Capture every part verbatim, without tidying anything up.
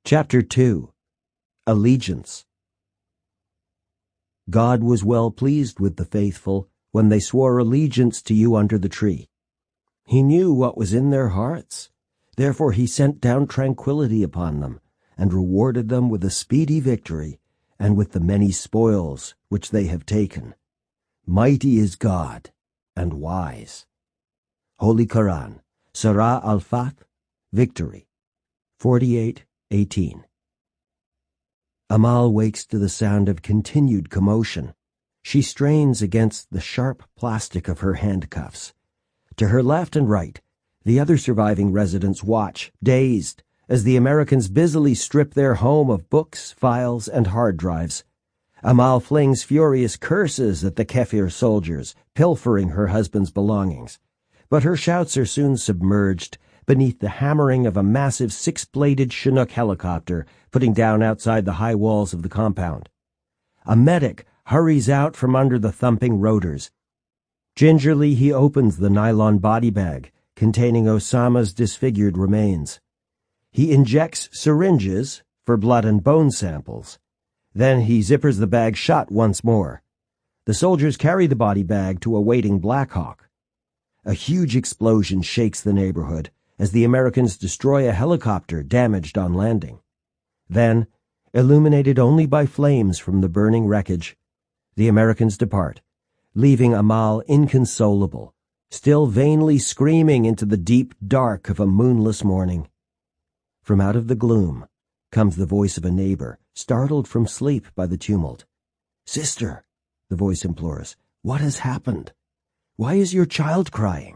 Chapter two. Allegiance. God was well pleased with the faithful when they swore allegiance to you under the tree. He knew what was in their hearts. Therefore he sent down tranquility upon them, and rewarded them with a speedy victory, and with the many spoils which they have taken. Mighty is God, and wise. Holy Quran, Surah Al-Fath, Victory, forty-eight eighteen. Amal wakes to the sound of continued commotion. She strains against the sharp plastic of her handcuffs. To her left and right, the other surviving residents watch, dazed, as the Americans busily strip their home of books, files, and hard drives. Amal flings furious curses at the Kefir soldiers, pilfering her husband's belongings. But her shouts are soon submerged beneath the hammering of a massive six-bladed Chinook helicopter putting down outside the high walls of the compound. A medic hurries out from under the thumping rotors. Gingerly he opens the nylon body bag containing Osama's disfigured remains. He injects syringes for blood and bone samples. Then he zippers the bag shut once more. The soldiers carry the body bag to a waiting Black Hawk. A huge explosion shakes the neighborhood as the Americans destroy a helicopter damaged on landing. Then, illuminated only by flames from the burning wreckage, the Americans depart, leaving Amal inconsolable, still vainly screaming into the deep dark of a moonless morning. From out of the gloom comes the voice of a neighbor, startled from sleep by the tumult. "Sister," the voice implores, "what has happened? Why is your child crying?"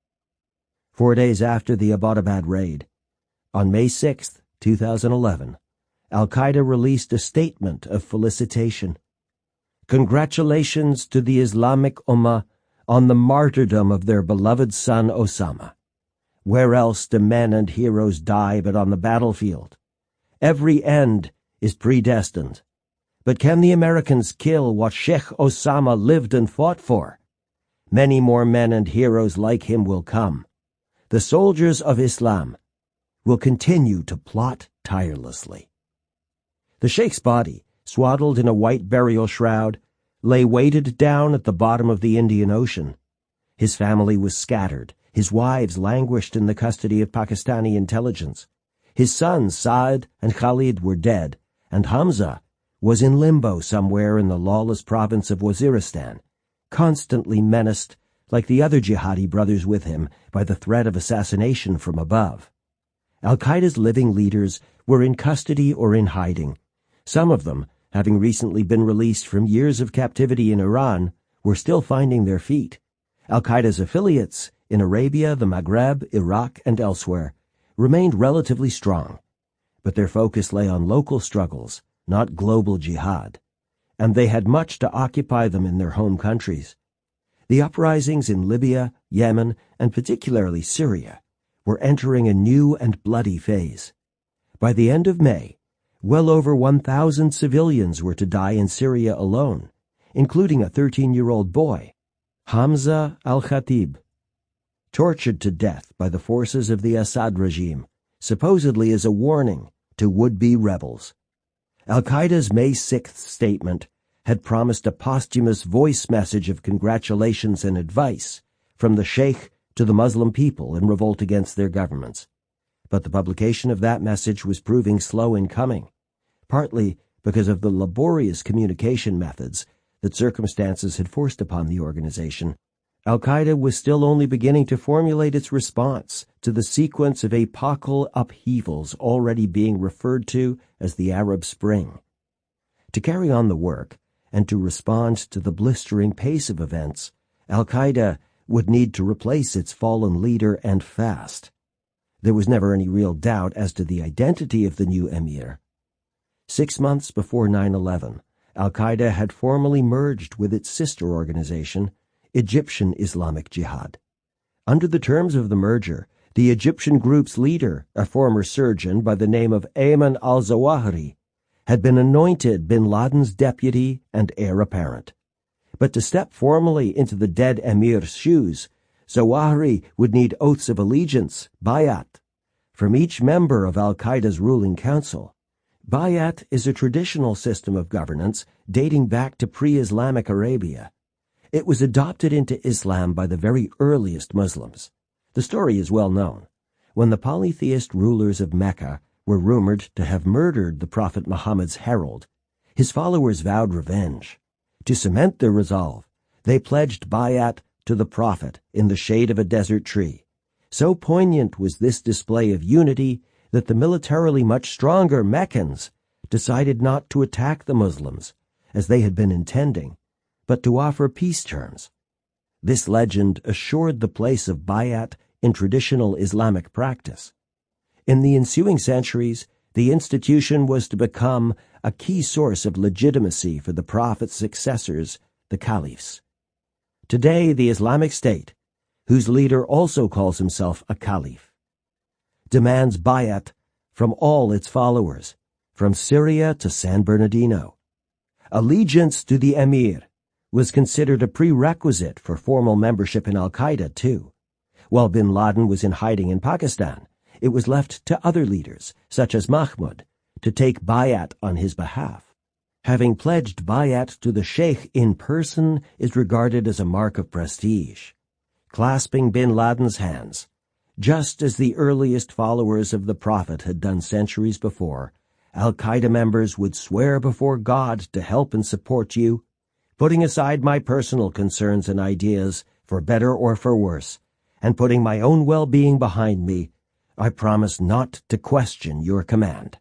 Four days after the Abbottabad raid, on May sixth, two thousand eleven, Al-Qaeda released a statement of felicitation. Congratulations to the Islamic Ummah on the martyrdom of their beloved son Osama. Where else do men and heroes die but on the battlefield? Every end is predestined. But can the Americans kill what Sheikh Osama lived and fought for? Many more men and heroes like him will come. The soldiers of Islam will continue to plot tirelessly. The Sheikh's body, swaddled in a white burial shroud, lay weighted down at the bottom of the Indian Ocean. His family was scattered. His wives languished in the custody of Pakistani intelligence. His sons Saad and Khalid were dead, and Hamza was in limbo somewhere in the lawless province of Waziristan, constantly menaced, like the other jihadi brothers with him, by the threat of assassination from above. Al-Qaeda's living leaders were in custody or in hiding. Some of them, having recently been released from years of captivity in Iran, were still finding their feet. Al-Qaeda's affiliates in Arabia, the Maghreb, Iraq, and elsewhere remained relatively strong, but their focus lay on local struggles, not global jihad, and they had much to occupy them in their home countries. The uprisings in Libya, Yemen, and particularly Syria were entering a new and bloody phase. By the end of May, well over one thousand civilians were to die in Syria alone, including a thirteen-year-old boy, Hamza al-Khatib, tortured to death by the forces of the Assad regime, supposedly as a warning to would-be rebels. Al-Qaeda's May sixth statement had promised a posthumous voice message of congratulations and advice from the Sheikh to the Muslim people in revolt against their governments. But the publication of that message was proving slow in coming, partly because of the laborious communication methods that circumstances had forced upon the organization. Al-Qaeda was still only beginning to formulate its response to the sequence of epochal upheavals already being referred to as the Arab Spring. To carry on the work, and to respond to the blistering pace of events, Al-Qaeda would need to replace its fallen leader and fast. There was never any real doubt as to the identity of the new emir. Six months before nine eleven, Al-Qaeda had formally merged with its sister organization, Egyptian Islamic Jihad. Under the terms of the merger, the Egyptian group's leader, a former surgeon by the name of Ayman al-Zawahiri, had been anointed bin Laden's deputy and heir apparent. But to step formally into the dead emir's shoes, Zawahiri would need oaths of allegiance, bayat, from each member of al-Qaeda's ruling council. Bayat is a traditional system of governance dating back to pre-Islamic Arabia. It was adopted into Islam by the very earliest Muslims. The story is well known. When the polytheist rulers of Mecca were rumored to have murdered the Prophet Muhammad's herald, his followers vowed revenge. To cement their resolve, they pledged bayat to the Prophet in the shade of a desert tree. So poignant was this display of unity that the militarily much stronger Meccans decided not to attack the Muslims, as they had been intending, but to offer peace terms. This legend assured the place of bayat in traditional Islamic practice. In the ensuing centuries, the institution was to become a key source of legitimacy for the Prophet's successors, the caliphs. Today, the Islamic State, whose leader also calls himself a caliph, demands bayat from all its followers, from Syria to San Bernardino. Allegiance to the emir was considered a prerequisite for formal membership in Al-Qaeda, too. While bin Laden was in hiding in Pakistan, it was left to other leaders, such as Mahmud, to take bayat on his behalf. Having pledged bayat to the sheikh in person is regarded as a mark of prestige. Clasping bin Laden's hands, just as the earliest followers of the Prophet had done centuries before, Al-Qaeda members would swear before God to help and support you, putting aside my personal concerns and ideas, for better or for worse, and putting my own well-being behind me, I promise not to question your command.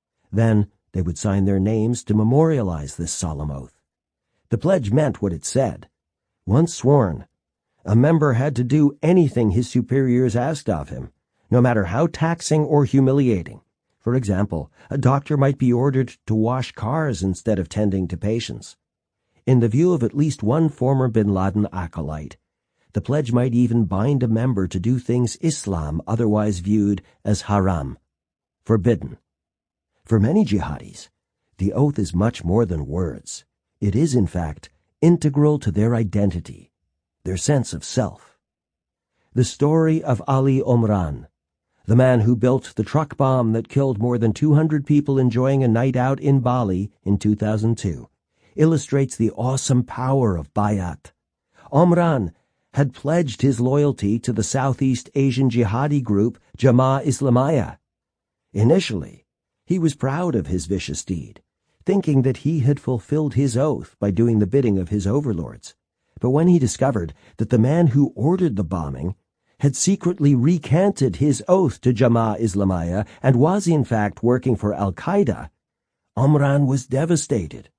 Then they would sign their names to memorialize this solemn oath. The pledge meant what it said. Once sworn, a member had to do anything his superiors asked of him, no matter how taxing or humiliating. For example, a doctor might be ordered to wash cars instead of tending to patients. In the view of at least one former bin Laden acolyte, the pledge might even bind a member to do things Islam otherwise viewed as haram, forbidden. For many jihadis, the oath is much more than words. It is, in fact, integral to their identity, their sense of self. The story of Ali Omran, the man who built the truck bomb that killed more than two hundred people enjoying a night out in Bali in two thousand two, illustrates the awesome power of bayat. Omran had pledged his loyalty to the Southeast Asian jihadi group Jamaah Islamiyah. Initially, he was proud of his vicious deed, thinking that he had fulfilled his oath by doing the bidding of his overlords. But when he discovered that the man who ordered the bombing had secretly recanted his oath to Jamaah Islamiyah and was in fact working for Al-Qaeda, Omran was devastated.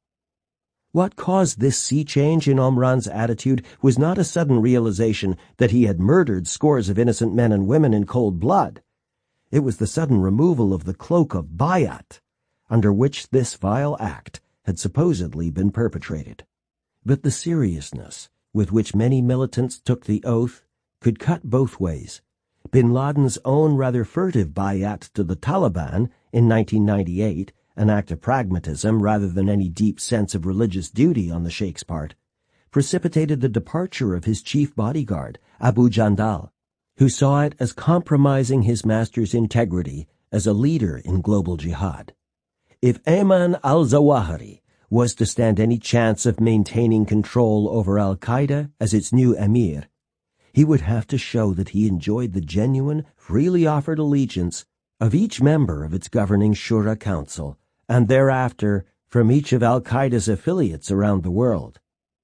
What caused this sea change in Omran's attitude was not a sudden realization that he had murdered scores of innocent men and women in cold blood. It was the sudden removal of the cloak of bayat, under which this vile act had supposedly been perpetrated. But the seriousness with which many militants took the oath could cut both ways. Bin Laden's own rather furtive bayat to the Taliban in nineteen ninety-eight, an act of pragmatism rather than any deep sense of religious duty on the sheikh's part, precipitated the departure of his chief bodyguard, Abu Jandal, who saw it as compromising his master's integrity as a leader in global jihad. If Ayman al-Zawahiri was to stand any chance of maintaining control over Al-Qaeda as its new emir, he would have to show that he enjoyed the genuine, freely offered allegiance of each member of its governing Shura Council, and thereafter from each of Al-Qaeda's affiliates around the world.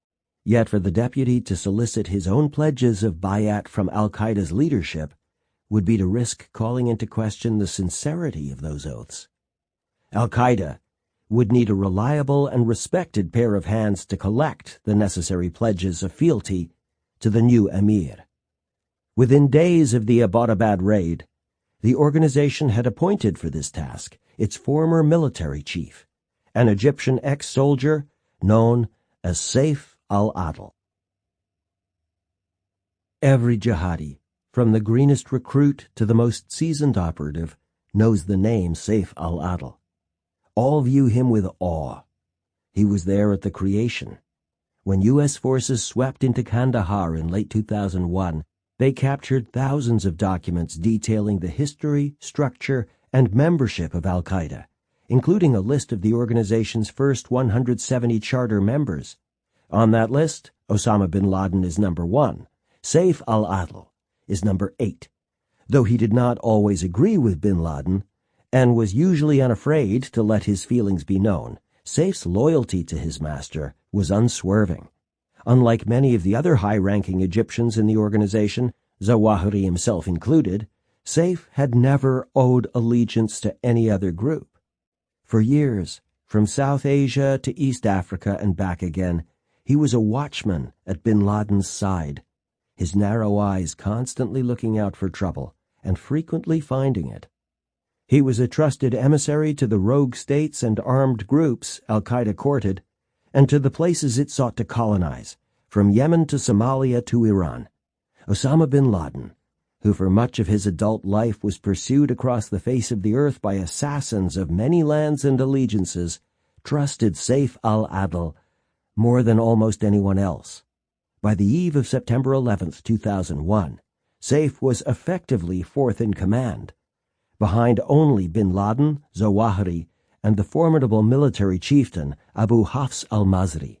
Yet for the deputy to solicit his own pledges of bayat from Al-Qaeda's leadership would be to risk calling into question the sincerity of those oaths. Al-Qaeda would need a reliable and respected pair of hands to collect the necessary pledges of fealty to the new emir. Within days of the Abbottabad raid, the organization had appointed for this task its former military chief, an Egyptian ex-soldier known as Saif al-Adl. Every jihadi, from the greenest recruit to the most seasoned operative, knows the name Saif al-Adl. All view him with awe. He was there at the creation. When U S forces swept into Kandahar in late two thousand one, they captured thousands of documents detailing the history, structure, and membership of Al-Qaeda, including a list of the organization's first one hundred seventy charter members. On that list, Osama bin Laden is number one. Saif al-Adl is number eight. Though he did not always agree with bin Laden, and was usually unafraid to let his feelings be known, Saif's loyalty to his master was unswerving. Unlike many of the other high-ranking Egyptians in the organization, Zawahiri himself included, Saif had never owed allegiance to any other group. For years, from South Asia to East Africa and back again, he was a watchman at bin Laden's side, his narrow eyes constantly looking out for trouble and frequently finding it. He was a trusted emissary to the rogue states and armed groups al-Qaeda courted, and to the places it sought to colonize, from Yemen to Somalia to Iran. Osama bin Laden, who for much of his adult life was pursued across the face of the earth by assassins of many lands and allegiances, trusted Saif al-Adl more than almost anyone else. By the eve of September eleventh, two thousand one, Saif was effectively fourth in command, behind only bin Laden, Zawahiri, and the formidable military chieftain Abu Hafs al-Masri.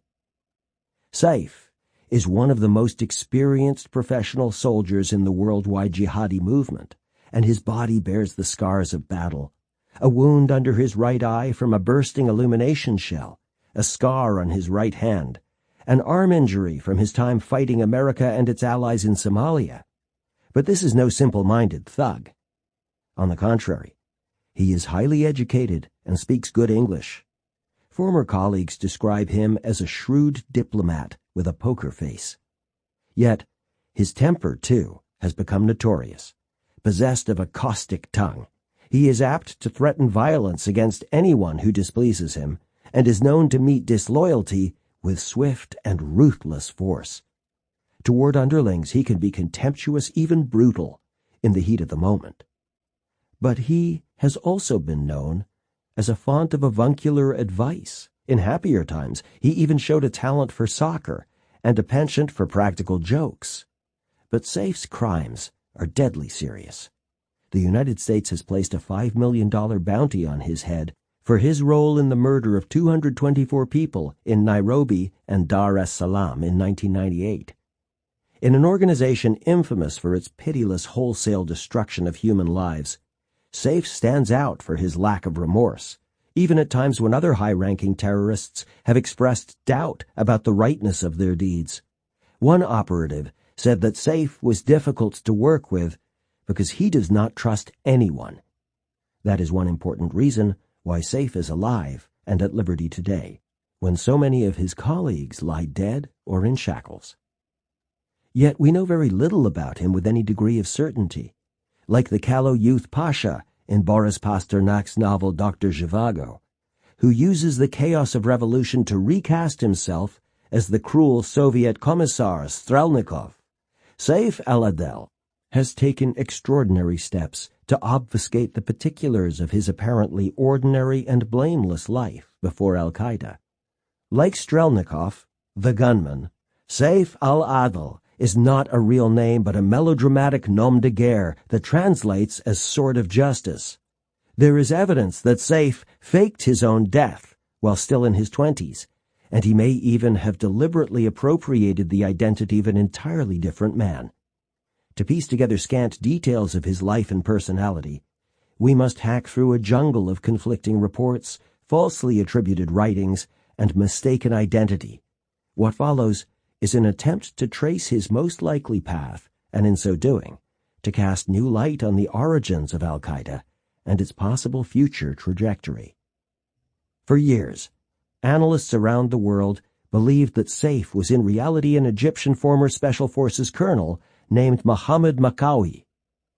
Saif is one of the most experienced professional soldiers in the worldwide jihadi movement, and his body bears the scars of battle, a wound under his right eye from a bursting illumination shell, a scar on his right hand, an arm injury from his time fighting America and its allies in Somalia. But this is no simple-minded thug. On the contrary, he is highly educated and speaks good English. Former colleagues describe him as a shrewd diplomat with a poker face. Yet, his temper, too, has become notorious. Possessed of a caustic tongue, he is apt to threaten violence against anyone who displeases him, and is known to meet disloyalty with swift and ruthless force. Toward underlings he can be contemptuous, even brutal, in the heat of the moment. But he has also been known as a font of avuncular advice. In happier times, he even showed a talent for soccer and a penchant for practical jokes. But Saif's crimes are deadly serious. The United States has placed a five million dollars bounty on his head for his role in the murder of two hundred twenty-four people in Nairobi and Dar es Salaam in nineteen ninety-eight. In an organization infamous for its pitiless wholesale destruction of human lives, Saif stands out for his lack of remorse, even at times when other high-ranking terrorists have expressed doubt about the rightness of their deeds. One operative said that Saif was difficult to work with because he does not trust anyone. That is one important reason why Saif is alive and at liberty today, when so many of his colleagues lie dead or in shackles. Yet we know very little about him with any degree of certainty. Like the callow youth Pasha in Boris Pasternak's novel Doctor Zhivago, who uses the chaos of revolution to recast himself as the cruel Soviet Commissar Strelnikov, Saif al-Adl has taken extraordinary steps to obfuscate the particulars of his apparently ordinary and blameless life before al-Qaeda. Like Strelnikov, the gunman, Saif al-Adl is not a real name but a melodramatic nom de guerre that translates as Sword of Justice. There is evidence that Saif faked his own death while still in his twenties, and he may even have deliberately appropriated the identity of an entirely different man. To piece together scant details of his life and personality, we must hack through a jungle of conflicting reports, falsely attributed writings, and mistaken identity. What follows is an attempt to trace his most likely path, and in so doing, to cast new light on the origins of al-Qaeda and its possible future trajectory. For years, analysts around the world believed that Saif was in reality an Egyptian former Special Forces colonel named Mohammed Makawi.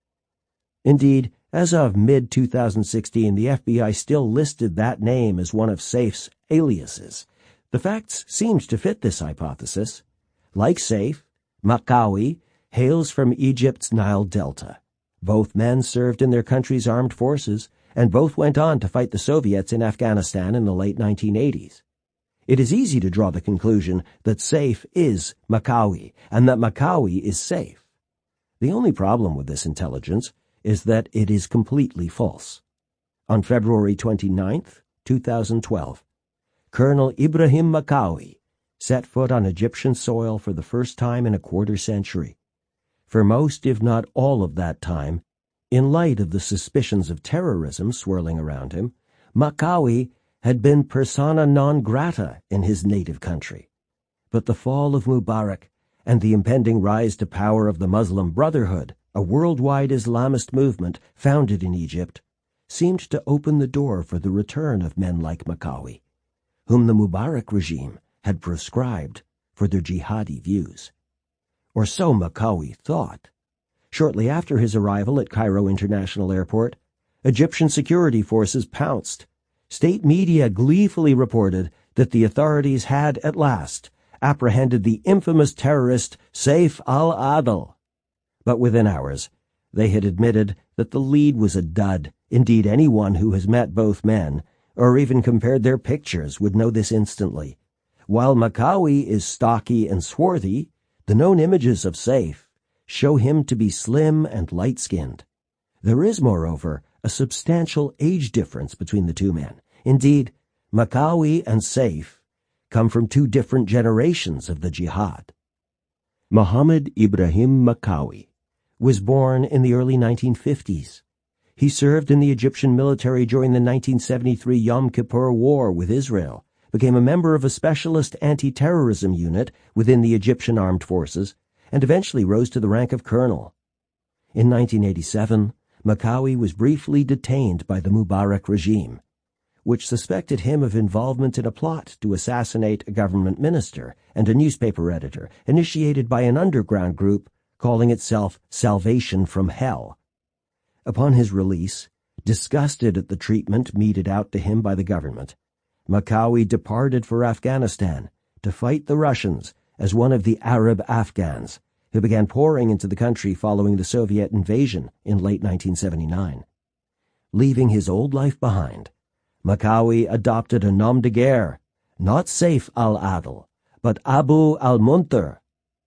Indeed, as of mid twenty sixteen, the F B I still listed that name as one of Saif's aliases. The facts seemed to fit this hypothesis. Like Saif, Makawi hails from Egypt's Nile Delta. Both men served in their country's armed forces, and both went on to fight the Soviets in Afghanistan in the late nineteen eighties. It is easy to draw the conclusion that Saif is Makawi, and that Makawi is Saif. The only problem with this intelligence is that it is completely false. On February twenty-ninth, two thousand twelve, Colonel Ibrahim Makawi set foot on Egyptian soil for the first time in a quarter century. For most, if not all of that time, in light of the suspicions of terrorism swirling around him, Makawi had been persona non grata in his native country. But the fall of Mubarak and the impending rise to power of the Muslim Brotherhood, a worldwide Islamist movement founded in Egypt, seemed to open the door for the return of men like Makawi, whom the Mubarak regime had proscribed for their jihadi views. Or so Makawi thought. Shortly after his arrival at Cairo International Airport, Egyptian security forces pounced. State media gleefully reported that the authorities had, at last, apprehended the infamous terrorist Saif al-Adil. But within hours, they had admitted that the lead was a dud. Indeed, anyone who has met both men, or even compared their pictures, would know this instantly. While Makawi is stocky and swarthy, the known images of Saif show him to be slim and light-skinned. There is, moreover, a substantial age difference between the two men. Indeed, Makawi and Saif come from two different generations of the jihad. Muhammad Ibrahim Makawi was born in the early nineteen fifties. He served in the Egyptian military during the nineteen seventy-three Yom Kippur War with Israel, became a member of a specialist anti-terrorism unit within the Egyptian armed forces, and eventually rose to the rank of colonel. In nineteen eighty-seven, Makawi was briefly detained by the Mubarak regime, which suspected him of involvement in a plot to assassinate a government minister and a newspaper editor initiated by an underground group calling itself Salvation from Hell. Upon his release, disgusted at the treatment meted out to him by the government, Makawi departed for Afghanistan to fight the Russians as one of the Arab Afghans who began pouring into the country following the Soviet invasion in late nineteen seventy-nine. Leaving his old life behind, Makawi adopted a nom de guerre, not Saif al-Adil, but Abu al-Muntar.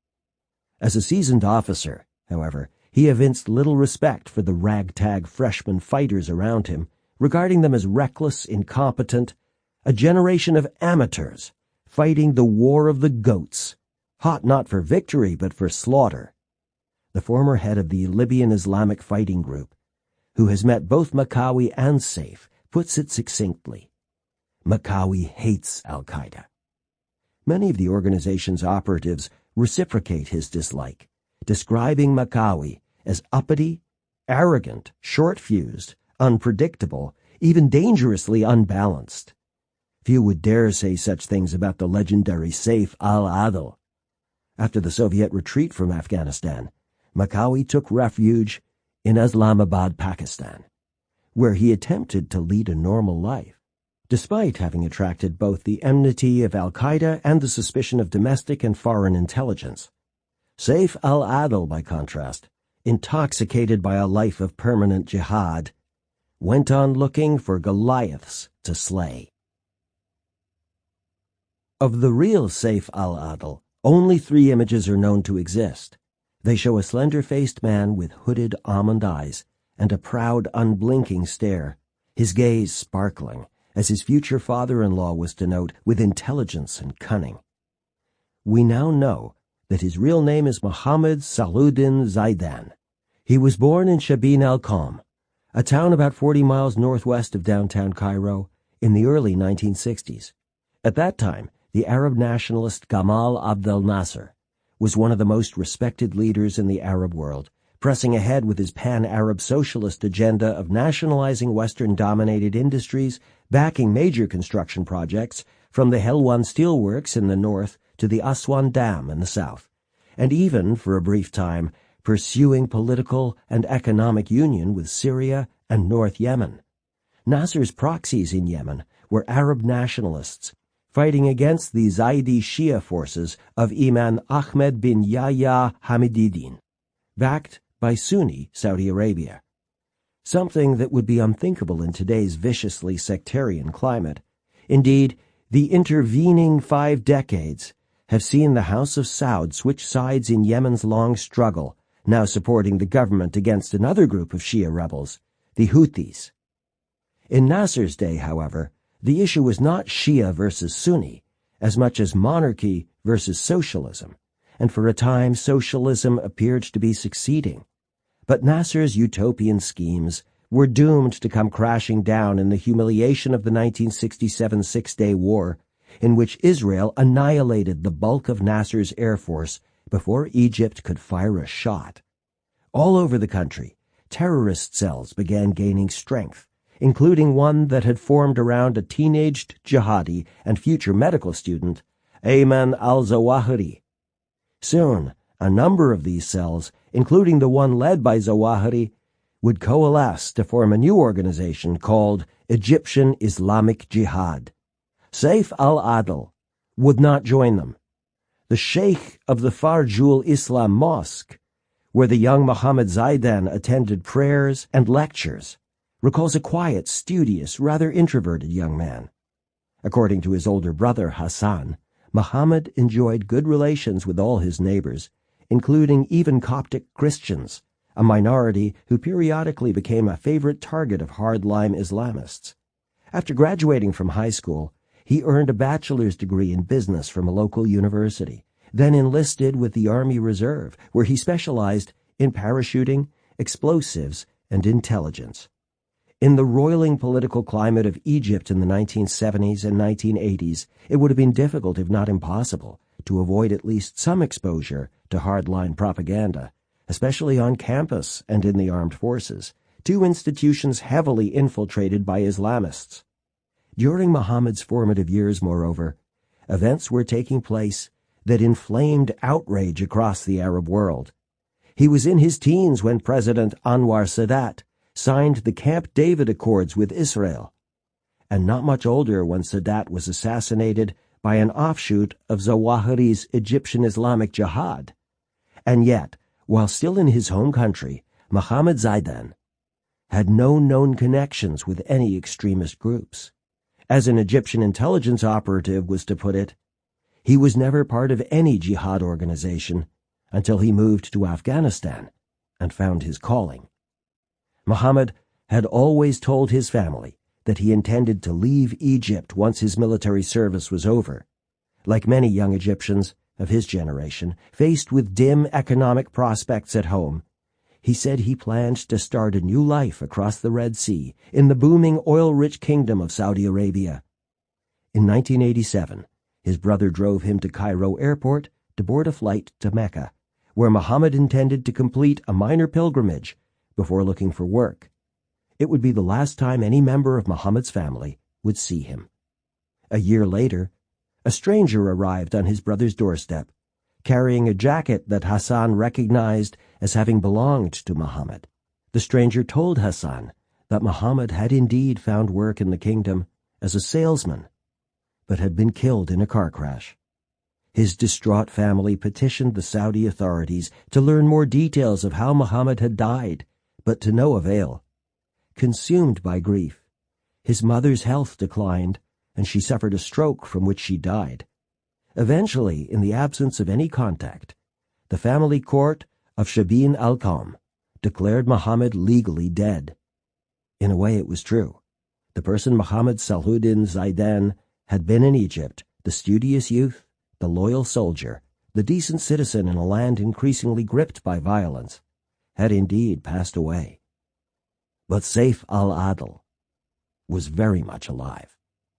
As a seasoned officer, however, he evinced little respect for the ragtag freshman fighters around him, regarding them as reckless, incompetent, a generation of amateurs fighting the war of the goats, hot not for victory but for slaughter. The former head of the Libyan Islamic Fighting Group, who has met both Makawi and Saif, puts it succinctly. Makawi hates al-Qaeda. Many of the organization's operatives reciprocate his dislike, describing Makawi as uppity, arrogant, short-fused, unpredictable, even dangerously unbalanced. Few would dare say such things about the legendary Saif al-Adil. After the Soviet retreat from Afghanistan, Makawi took refuge in Islamabad, Pakistan, where he attempted to lead a normal life, despite having attracted both the enmity of al-Qaeda and the suspicion of domestic and foreign intelligence. Saif al-Adil, by contrast, intoxicated by a life of permanent jihad, went on looking for Goliaths to slay. Of the real Saif al-Adil, only three images are known to exist. They show a slender-faced man with hooded almond eyes and a proud, unblinking stare, his gaze sparkling, as his future father-in-law was to note, with intelligence and cunning. We now know that his real name is Muhammad Salahuddin Zaidan. He was born in Shabin al-Qam, a town about forty miles northwest of downtown Cairo, in the early nineteen sixties. At that time, the Arab nationalist Gamal Abdel Nasser was one of the most respected leaders in the Arab world, pressing ahead with his pan-Arab socialist agenda of nationalizing Western-dominated industries, backing major construction projects from the Helwan steelworks in the north to the Aswan Dam in the south, and even, for a brief time, pursuing political and economic union with Syria and North Yemen. Nasser's proxies in Yemen were Arab nationalists fighting against the Zaidi Shia forces of Imam Ahmed bin Yahya Hamididdin, backed by Sunni Saudi Arabia. Something that would be unthinkable in today's viciously sectarian climate. Indeed, the intervening five decades have seen the House of Saud switch sides in Yemen's long struggle, now supporting the government against another group of Shia rebels, the Houthis. In Nasser's day, however, the issue was not Shia versus Sunni, as much as monarchy versus socialism, and for a time socialism appeared to be succeeding. But Nasser's utopian schemes were doomed to come crashing down in the humiliation of the nineteen sixty-seven Six-Day War, in which Israel annihilated the bulk of Nasser's air force before Egypt could fire a shot. All over the country, terrorist cells began gaining strength, including one that had formed around a teenaged jihadi and future medical student, Ayman al-Zawahiri. Soon, a number of these cells, including the one led by Zawahiri, would coalesce to form a new organization called Egyptian Islamic Jihad. Saif al-Adil would not join them. The sheikh of the Farjul Islam Mosque, where the young Mohammed Zaidan attended prayers and lectures, recalls a quiet, studious, rather introverted young man. According to his older brother Hassan, Muhammad enjoyed good relations with all his neighbors, including even Coptic Christians, a minority who periodically became a favorite target of hardline Islamists. After graduating from high school, he earned a bachelor's degree in business from a local university, then enlisted with the Army Reserve, where he specialized in parachuting, explosives, and intelligence. In the roiling political climate of Egypt in the nineteen seventies and nineteen eighties, it would have been difficult, if not impossible, to avoid at least some exposure to hardline propaganda, especially on campus and in the armed forces, two institutions heavily infiltrated by Islamists. During Muhammad's formative years, moreover, events were taking place that inflamed outrage across the Arab world. He was in his teens when President Anwar Sadat signed the Camp David Accords with Israel, and not much older when Sadat was assassinated by an offshoot of Zawahiri's Egyptian Islamic Jihad. And yet, while still in his home country, Mohammed Zaidan had no known connections with any extremist groups. As an Egyptian intelligence operative was to put it, he was never part of any jihad organization until he moved to Afghanistan and found his calling. Muhammad had always told his family that he intended to leave Egypt once his military service was over. Like many young Egyptians of his generation, faced with dim economic prospects at home, he said he planned to start a new life across the Red Sea in the booming oil-rich kingdom of Saudi Arabia. In nineteen eighty-seven, his brother drove him to Cairo airport to board a flight to Mecca, where Muhammad intended to complete a minor pilgrimage before looking for work. It would be the last time any member of Muhammad's family would see him. A year later, a stranger arrived on his brother's doorstep, carrying a jacket that Hassan recognized as having belonged to Muhammad. The stranger told Hassan that Muhammad had indeed found work in the kingdom as a salesman, but had been killed in a car crash. His distraught family petitioned the Saudi authorities to learn more details of how Muhammad had died, but to no avail. Consumed by grief, his mother's health declined, and she suffered a stroke from which she died. Eventually, in the absence of any contact, the family court of Shabin al-Qam declared Muhammad legally dead. In a way, it was true. The person Muhammad Salahuddin Zaidan had been in Egypt, the studious youth, the loyal soldier, the decent citizen in a land increasingly gripped by violence, had indeed passed away. But Saif al-Adil was very much alive.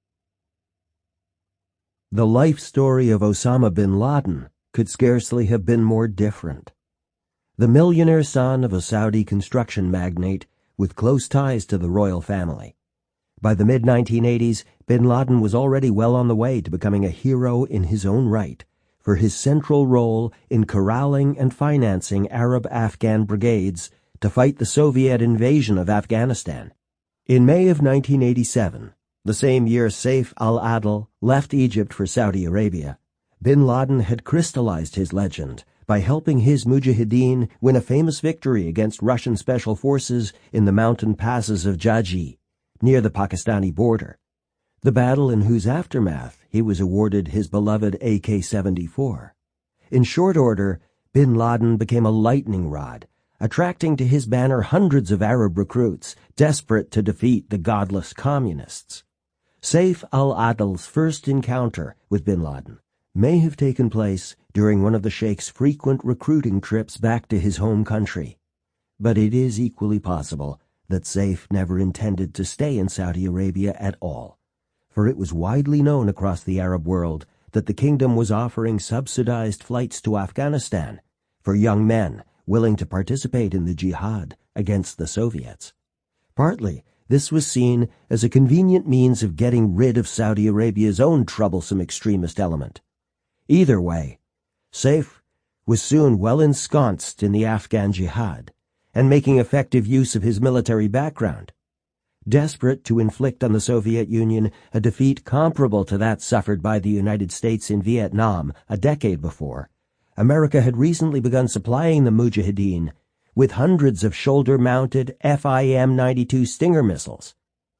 The life story of Osama bin Laden could scarcely have been more different. The millionaire son of a Saudi construction magnate with close ties to the royal family. By the mid nineteen eighties, bin Laden was already well on the way to becoming a hero in his own right for his central role in corralling and financing Arab-Afghan brigades to fight the Soviet invasion of Afghanistan. In May of nineteen eighty-seven, the same year Saif al-Adil left Egypt for Saudi Arabia, bin Laden had crystallized his legend by helping his mujahideen win a famous victory against Russian special forces in the mountain passes of Jaji, near the Pakistani border, the battle in whose aftermath he was awarded his beloved A K seventy-four. In short order, bin Laden became a lightning rod, attracting to his banner hundreds of Arab recruits desperate to defeat the godless communists. Saif al-Adl's first encounter with bin Laden may have taken place during one of the Sheikh's frequent recruiting trips back to his home country, but it is equally possible that Saif never intended to stay in Saudi Arabia at all, for it was widely known across the Arab world that the kingdom was offering subsidized flights to Afghanistan for young men willing to participate in the jihad against the Soviets. Partly, this was seen as a convenient means of getting rid of Saudi Arabia's own troublesome extremist element. Either way, Saif was soon well ensconced in the Afghan jihad and making effective use of his military background. Desperate to inflict on the Soviet Union a defeat comparable to that suffered by the United States in Vietnam a decade before, America had recently begun supplying the Mujahideen with hundreds of shoulder-mounted F I M ninety-two Stinger missiles.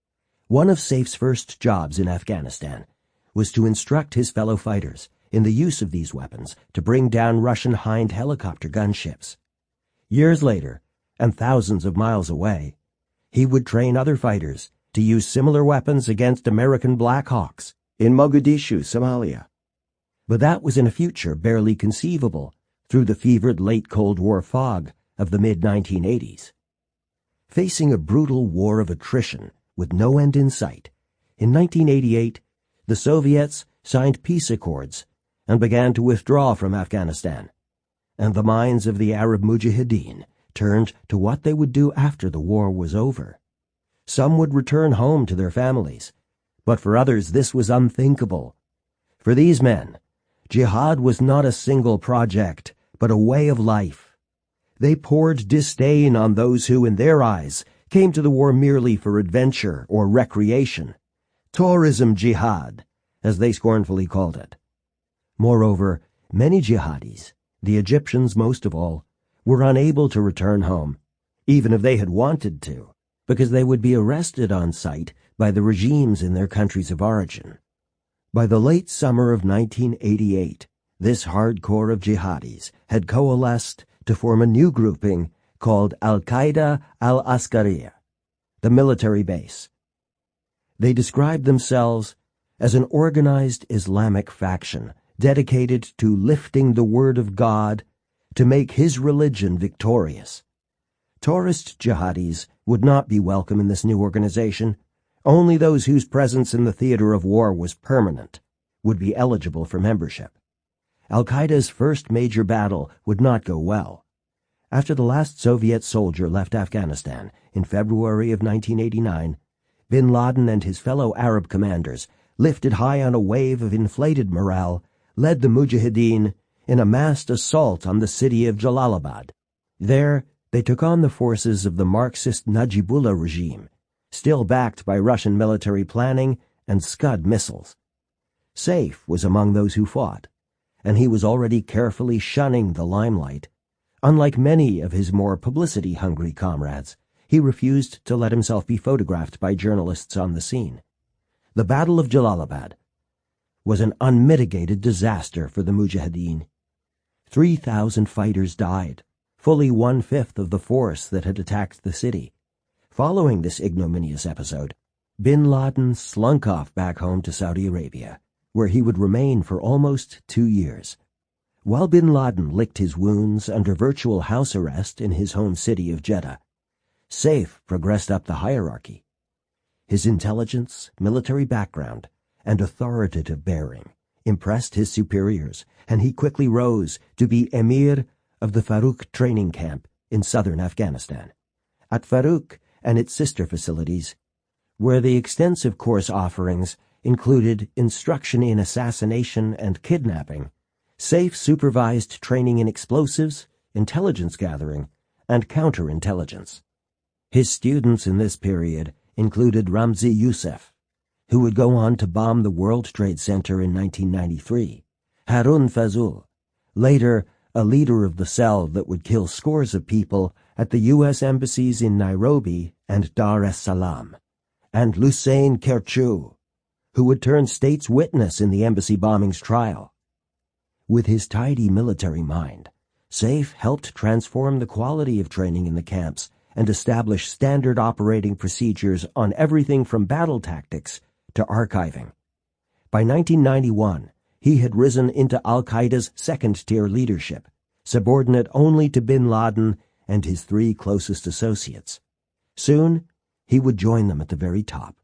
One of Saif's first jobs in Afghanistan was to instruct his fellow fighters in the use of these weapons to bring down Russian Hind helicopter gunships. Years later, and thousands of miles away, he would train other fighters to use similar weapons against American Black Hawks in Mogadishu, Somalia. But that was in a future barely conceivable through the fevered late Cold War fog of the mid nineteen eighties. Facing a brutal war of attrition with no end in sight, in nineteen eighty-eight, the Soviets signed peace accords and began to withdraw from Afghanistan, and the minds of the Arab Mujahideen turned to what they would do after the war was over. Some would return home to their families, but for others this was unthinkable. For these men, jihad was not a single project, but a way of life. They poured disdain on those who, in their eyes, came to the war merely for adventure or recreation. Tourism jihad, as they scornfully called it. Moreover, many jihadis, the Egyptians most of all, were unable to return home, even if they had wanted to, because they would be arrested on sight by the regimes in their countries of origin. By the late summer of nineteen eighty-eight, this hardcore of jihadis had coalesced to form a new grouping called Al-Qaeda al-Askariya, the military base. They described themselves as an organized Islamic faction dedicated to lifting the word of God to make his religion victorious. Tourist jihadis would not be welcome in this new organization. Only those whose presence in the theater of war was permanent would be eligible for membership. Al-Qaeda's first major battle would not go well. After the last Soviet soldier left Afghanistan in February of nineteen eighty-nine, bin Laden and his fellow Arab commanders, lifted high on a wave of inflated morale, led the Mujahideen in a massed assault on the city of Jalalabad. There, they took on the forces of the Marxist Najibullah regime, still backed by Russian military planning and Scud missiles. Saif was among those who fought, and he was already carefully shunning the limelight. Unlike many of his more publicity-hungry comrades, he refused to let himself be photographed by journalists on the scene. The Battle of Jalalabad was an unmitigated disaster for the Mujahideen. Three thousand fighters died, fully one-fifth of the force that had attacked the city. Following this ignominious episode, bin Laden slunk off back home to Saudi Arabia, where he would remain for almost two years. While bin Laden licked his wounds under virtual house arrest in his home city of Jeddah, Saif progressed up the hierarchy. His intelligence, military background, and authoritative bearing impressed his superiors, and he quickly rose to be emir of the Farouk training camp in southern Afghanistan. At Farouk and its sister facilities, where the extensive course offerings included instruction in assassination and kidnapping, Saif supervised training in explosives, intelligence gathering, and counterintelligence. His students in this period included Ramzi Youssef, who would go on to bomb the World Trade Center in nineteen ninety-three, Harun Fazul, later a leader of the cell that would kill scores of people at the U S embassies in Nairobi and Dar es Salaam, and Hussein Kerchou, who would turn state's witness in the embassy bombings trial. With his tidy military mind, Saif helped transform the quality of training in the camps and establish standard operating procedures on everything from battle tactics to archiving. By nineteen ninety-one, he had risen into al-Qaeda's second-tier leadership, subordinate only to bin Laden and his three closest associates. Soon, he would join them at the very top.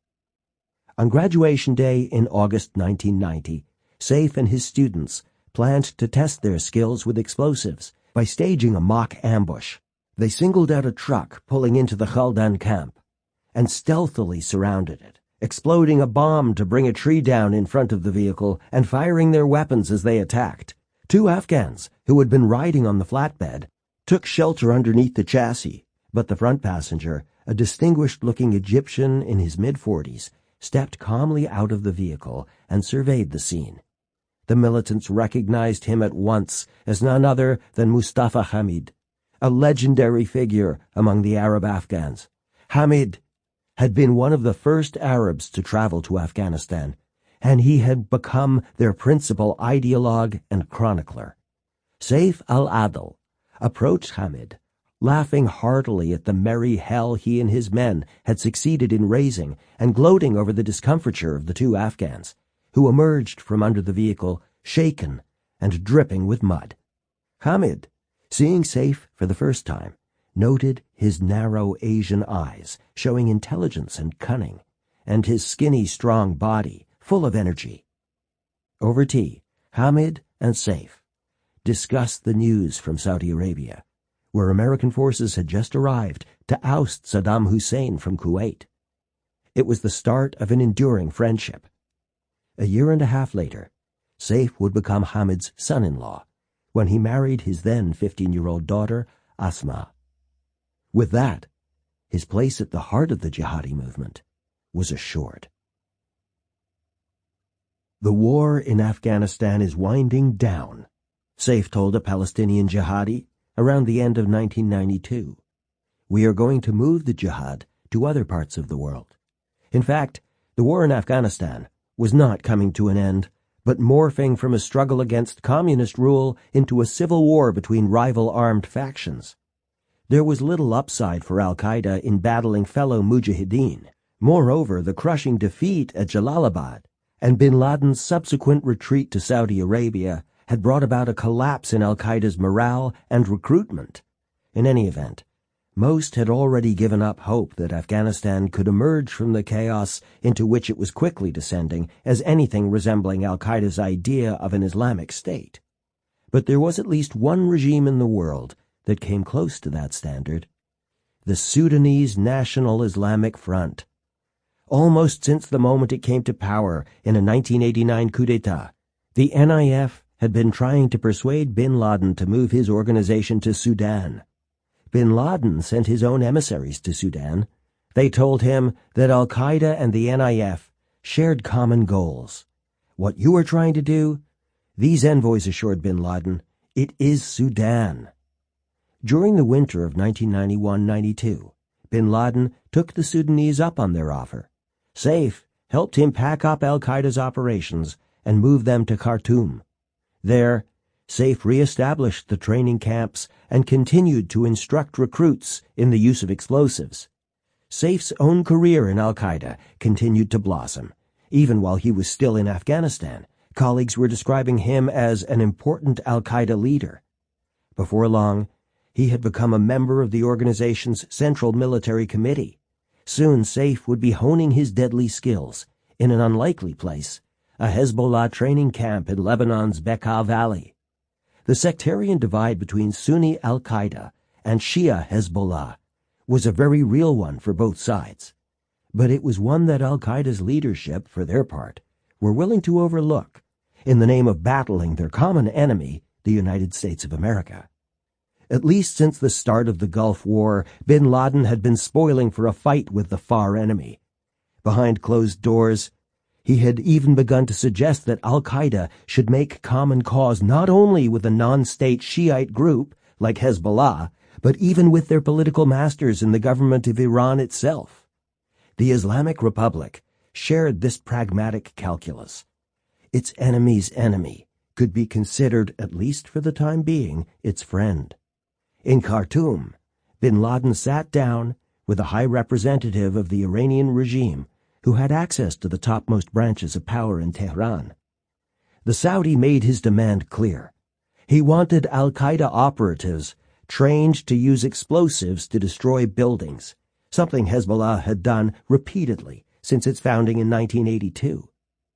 On graduation day in August nineteen ninety, Saif and his students planned to test their skills with explosives by staging a mock ambush. They singled out a truck pulling into the Khaldan camp and stealthily surrounded it, exploding a bomb to bring a tree down in front of the vehicle and firing their weapons as they attacked. Two Afghans, who had been riding on the flatbed, took shelter underneath the chassis, but the front passenger, a distinguished-looking Egyptian in his mid-forties, stepped calmly out of the vehicle and surveyed the scene. The militants recognized him at once as none other than Mustafa Hamid, a legendary figure among the Arab Afghans. Hamid had been one of the first Arabs to travel to Afghanistan, and he had become their principal ideologue and chronicler. Saif al-Adil approached Hamid, laughing heartily at the merry hell he and his men had succeeded in raising and gloating over the discomfiture of the two Afghans, who emerged from under the vehicle shaken and dripping with mud. Hamid, seeing Saif for the first time, noted his narrow Asian eyes showing intelligence and cunning, and his skinny, strong body full of energy. Over tea, Hamid and Saif discussed the news from Saudi Arabia, where American forces had just arrived to oust Saddam Hussein from Kuwait. It was the start of an enduring friendship. A year and a half later, Saif would become Hamid's son-in-law when he married his then fifteen-year-old daughter, Asma. With that, his place at the heart of the jihadi movement was assured. The war in Afghanistan is winding down, Saif told a Palestinian jihadi around the end of nineteen ninety-two. We are going to move the jihad to other parts of the world. In fact, the war in Afghanistan was not coming to an end, but morphing from a struggle against communist rule into a civil war between rival armed factions. There was little upside for al-Qaeda in battling fellow mujahideen. Moreover, the crushing defeat at Jalalabad and bin Laden's subsequent retreat to Saudi Arabia had brought about a collapse in al-Qaeda's morale and recruitment. In any event, most had already given up hope that Afghanistan could emerge from the chaos into which it was quickly descending as anything resembling al-Qaeda's idea of an Islamic state. But there was at least one regime in the world that came close to that standard: the Sudanese National Islamic Front. Almost since the moment it came to power in a nineteen eighty-nine coup d'etat, the N I F had been trying to persuade bin Laden to move his organization to Sudan. Bin Laden sent his own emissaries to Sudan. They told him that al-Qaeda and the N I F shared common goals. What you are trying to do, these envoys assured bin Laden, it is Sudan. During the winter of nineteen ninety-one ninety-two, bin Laden took the Sudanese up on their offer. Saif helped him pack up al-Qaeda's operations and move them to Khartoum. There, Saif re-established the training camps and continued to instruct recruits in the use of explosives. Saif's own career in al-Qaeda continued to blossom. Even while he was still in Afghanistan, colleagues were describing him as an important al-Qaeda leader. Before long, he had become a member of the organization's Central Military Committee. Soon Saif would be honing his deadly skills in an unlikely place, a Hezbollah training camp in Lebanon's Bekaa Valley. The sectarian divide between Sunni al-Qaeda and Shia Hezbollah was a very real one for both sides, but it was one that al-Qaeda's leadership, for their part, were willing to overlook in the name of battling their common enemy, the United States of America. At least since the start of the Gulf War, bin Laden had been spoiling for a fight with the far enemy. Behind closed doors, he had even begun to suggest that al-Qaeda should make common cause not only with a non-state Shiite group like Hezbollah, but even with their political masters in the government of Iran itself. The Islamic Republic shared this pragmatic calculus. Its enemy's enemy could be considered, at least for the time being, its friend. In Khartoum, bin Laden sat down with a high representative of the Iranian regime who had access to the topmost branches of power in Tehran. The Saudi made his demand clear. He wanted al-Qaeda operatives trained to use explosives to destroy buildings, something Hezbollah had done repeatedly since its founding in nineteen eighty-two.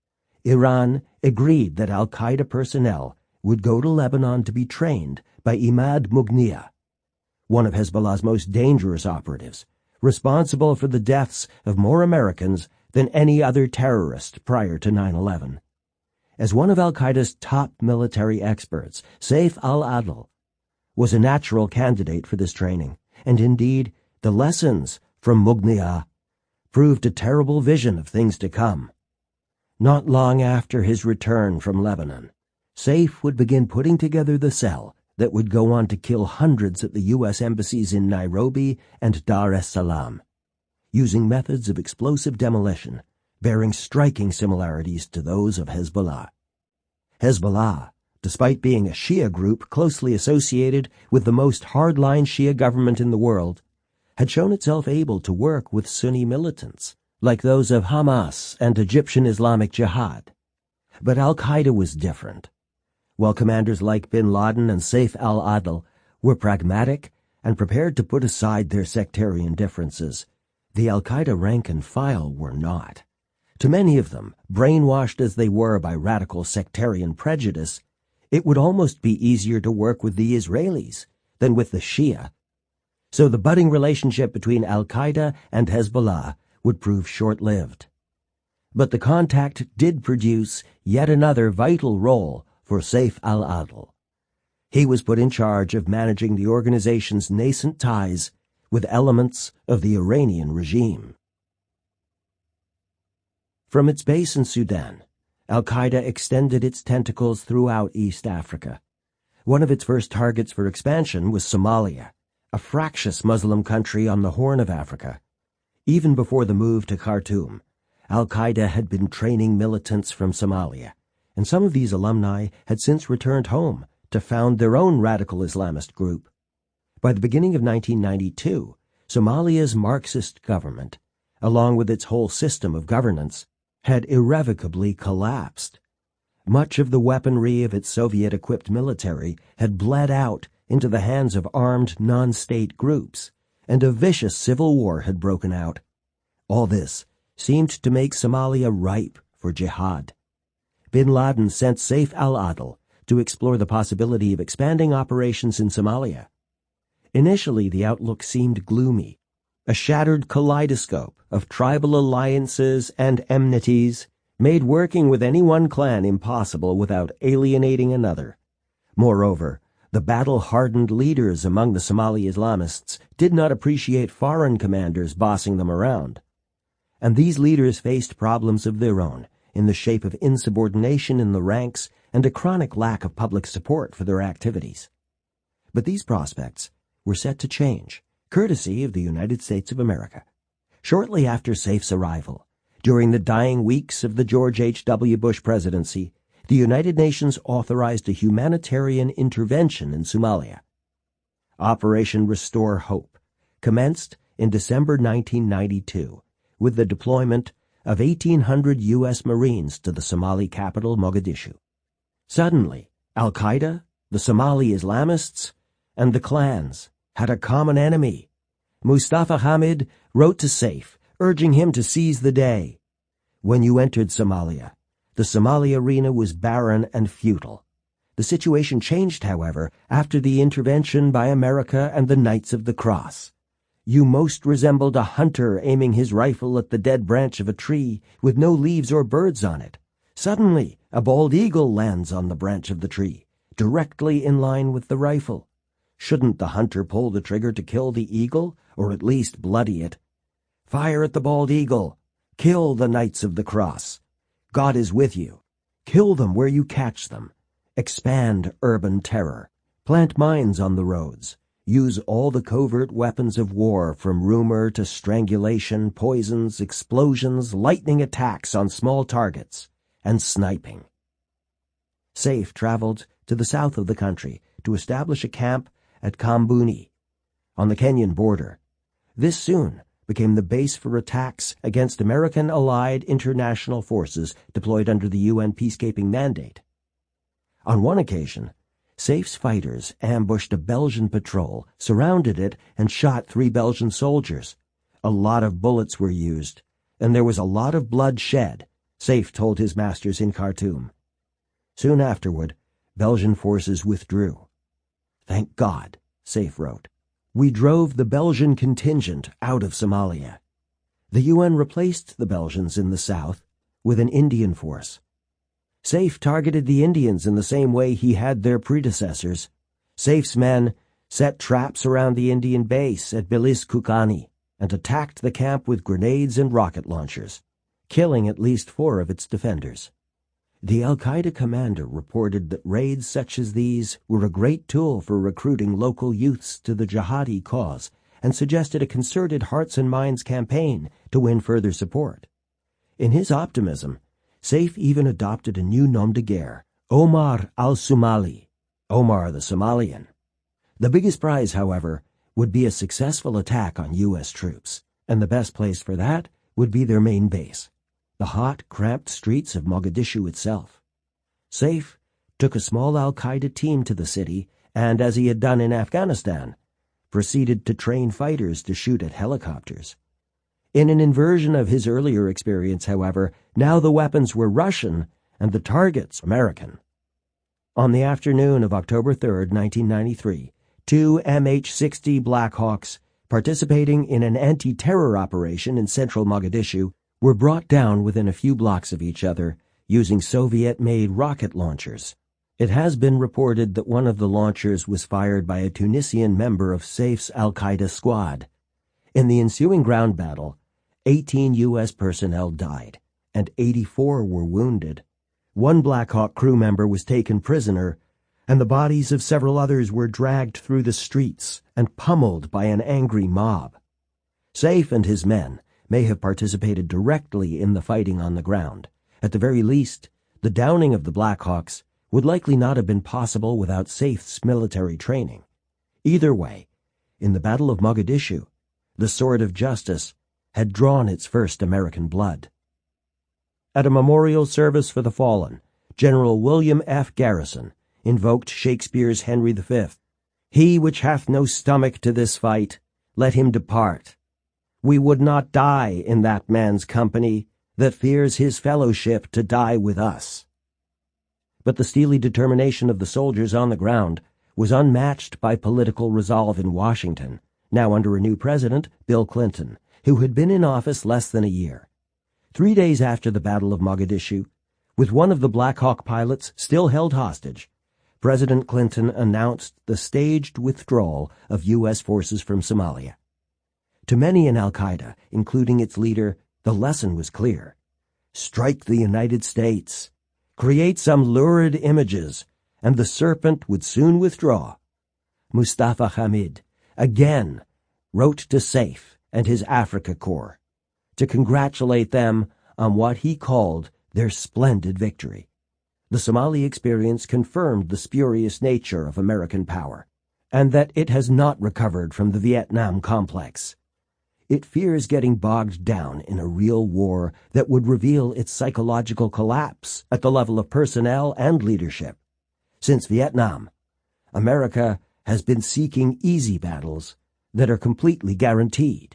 Iran agreed that al-Qaeda personnel would go to Lebanon to be trained by Imad Mughniya, one of Hezbollah's most dangerous operatives, responsible for the deaths of more Americans than any other terrorist prior to nine eleven. As one of al-Qaeda's top military experts, Saif al-Adl was a natural candidate for this training, and indeed, the lessons from Mughniya proved a terrible vision of things to come. Not long after his return from Lebanon, Saif would begin putting together the cell that would go on to kill hundreds at the U S embassies in Nairobi and Dar es Salaam, using methods of explosive demolition bearing striking similarities to those of Hezbollah. Hezbollah, despite being a Shia group closely associated with the most hardline Shia government in the world, had shown itself able to work with Sunni militants, like those of Hamas and Egyptian Islamic Jihad. But al-Qaeda was different. While commanders like bin Laden and Saif al-Adl were pragmatic and prepared to put aside their sectarian differences, the al-Qaeda rank and file were not. To many of them, brainwashed as they were by radical sectarian prejudice, it would almost be easier to work with the Israelis than with the Shia. So the budding relationship between al-Qaeda and Hezbollah would prove short-lived. But the contact did produce yet another vital role for Saif al-Adl. He was put in charge of managing the organization's nascent ties with elements of the Iranian regime. From its base in Sudan, al-Qaeda extended its tentacles throughout East Africa. One of its first targets for expansion was Somalia, a fractious Muslim country on the Horn of Africa. Even before the move to Khartoum, al-Qaeda had been training militants from Somalia, and some of these alumni had since returned home to found their own radical Islamist group. By the beginning of nineteen ninety-two, Somalia's Marxist government, along with its whole system of governance, had irrevocably collapsed. Much of the weaponry of its Soviet-equipped military had bled out into the hands of armed non-state groups, and a vicious civil war had broken out. All this seemed to make Somalia ripe for jihad. Bin Laden sent Saif al-Adl to explore the possibility of expanding operations in Somalia. Initially, the outlook seemed gloomy, a shattered kaleidoscope of tribal alliances and enmities made working with any one clan impossible without alienating another. Moreover, the battle-hardened leaders among the Somali Islamists did not appreciate foreign commanders bossing them around. And these leaders faced problems of their own in the shape of insubordination in the ranks and a chronic lack of public support for their activities. But these prospects were set to change, courtesy of the United States of America. Shortly after Saif's arrival, during the dying weeks of the George H W Bush presidency, the United Nations authorized a humanitarian intervention in Somalia. Operation Restore Hope commenced in December nineteen ninety-two with the deployment of eighteen hundred U S Marines to the Somali capital, Mogadishu. Suddenly, al-Qaeda, the Somali Islamists, and the clans had a common enemy. Mustafa Hamid wrote to Saif, urging him to seize the day. When you entered Somalia, the Somali arena was barren and futile. The situation changed, however, after the intervention by America and the Knights of the Cross. You most resembled a hunter aiming his rifle at the dead branch of a tree with no leaves or birds on it. Suddenly, a bald eagle lands on the branch of the tree, directly in line with the rifle. Shouldn't the hunter pull the trigger to kill the eagle, or at least bloody it? Fire at the bald eagle. Kill the Knights of the Cross. God is with you. Kill them where you catch them. Expand urban terror. Plant mines on the roads. Use all the covert weapons of war, from rumor to strangulation, poisons, explosions, lightning attacks on small targets, and sniping. Saif traveled to the south of the country to establish a camp at Kambuni, on the Kenyan border. This soon became the base for attacks against American allied international forces deployed under the U N peacekeeping mandate. On one occasion, Saif's fighters ambushed a Belgian patrol, surrounded it, and shot three Belgian soldiers. A lot of bullets were used, and there was a lot of blood shed, Saif told his masters in Khartoum. Soon afterward, Belgian forces withdrew. "Thank God," Saif wrote. "We drove the Belgian contingent out of Somalia." The U N replaced the Belgians in the south with an Indian force. Saif targeted the Indians in the same way he had their predecessors. Saif's men set traps around the Indian base at Bilis Kukani and attacked the camp with grenades and rocket launchers, killing at least four of its defenders. The al-Qaeda commander reported that raids such as these were a great tool for recruiting local youths to the jihadi cause and suggested a concerted hearts and minds campaign to win further support. In his optimism, Saif even adopted a new nom de guerre, Omar al-Somali, Omar the Somalian. The biggest prize, however, would be a successful attack on U S troops, and the best place for that would be their main base, the hot, cramped streets of Mogadishu itself. Saif took a small al-Qaeda team to the city and, as he had done in Afghanistan, proceeded to train fighters to shoot at helicopters. In an inversion of his earlier experience, however, now the weapons were Russian and the targets American. On the afternoon of October third, nineteen ninety-three, two M H sixty Blackhawks, participating in an anti-terror operation in central Mogadishu, were brought down within a few blocks of each other using Soviet-made rocket launchers. It has been reported that one of the launchers was fired by a Tunisian member of Saif's al-Qaeda squad. In the ensuing ground battle, eighteen U S personnel died, and eighty-four were wounded. One Black Hawk crew member was taken prisoner, and the bodies of several others were dragged through the streets and pummeled by an angry mob. Saif and his men may have participated directly in the fighting on the ground. At the very least, the downing of the Black Hawks would likely not have been possible without Saif's military training. Either way, in the Battle of Mogadishu, the sword of justice had drawn its first American blood. At a memorial service for the fallen, General William F. Garrison invoked Shakespeare's Henry the Fifth. "He which hath no stomach to this fight, let him depart. We would not die in that man's company that fears his fellowship to die with us." But the steely determination of the soldiers on the ground was unmatched by political resolve in Washington, now under a new president, Bill Clinton, who had been in office less than a year. Three days after the Battle of Mogadishu, with one of the Black Hawk pilots still held hostage, President Clinton announced the staged withdrawal of U S forces from Somalia. To many in al-Qaeda, including its leader, the lesson was clear. Strike the United States, create some lurid images, and the serpent would soon withdraw. Mustafa Hamid again wrote to Saif and his Africa Corps to congratulate them on what he called their splendid victory. The Somali experience confirmed the spurious nature of American power, and that it has not recovered from the Vietnam complex. It fears getting bogged down in a real war that would reveal its psychological collapse at the level of personnel and leadership. Since Vietnam, America has been seeking easy battles that are completely guaranteed.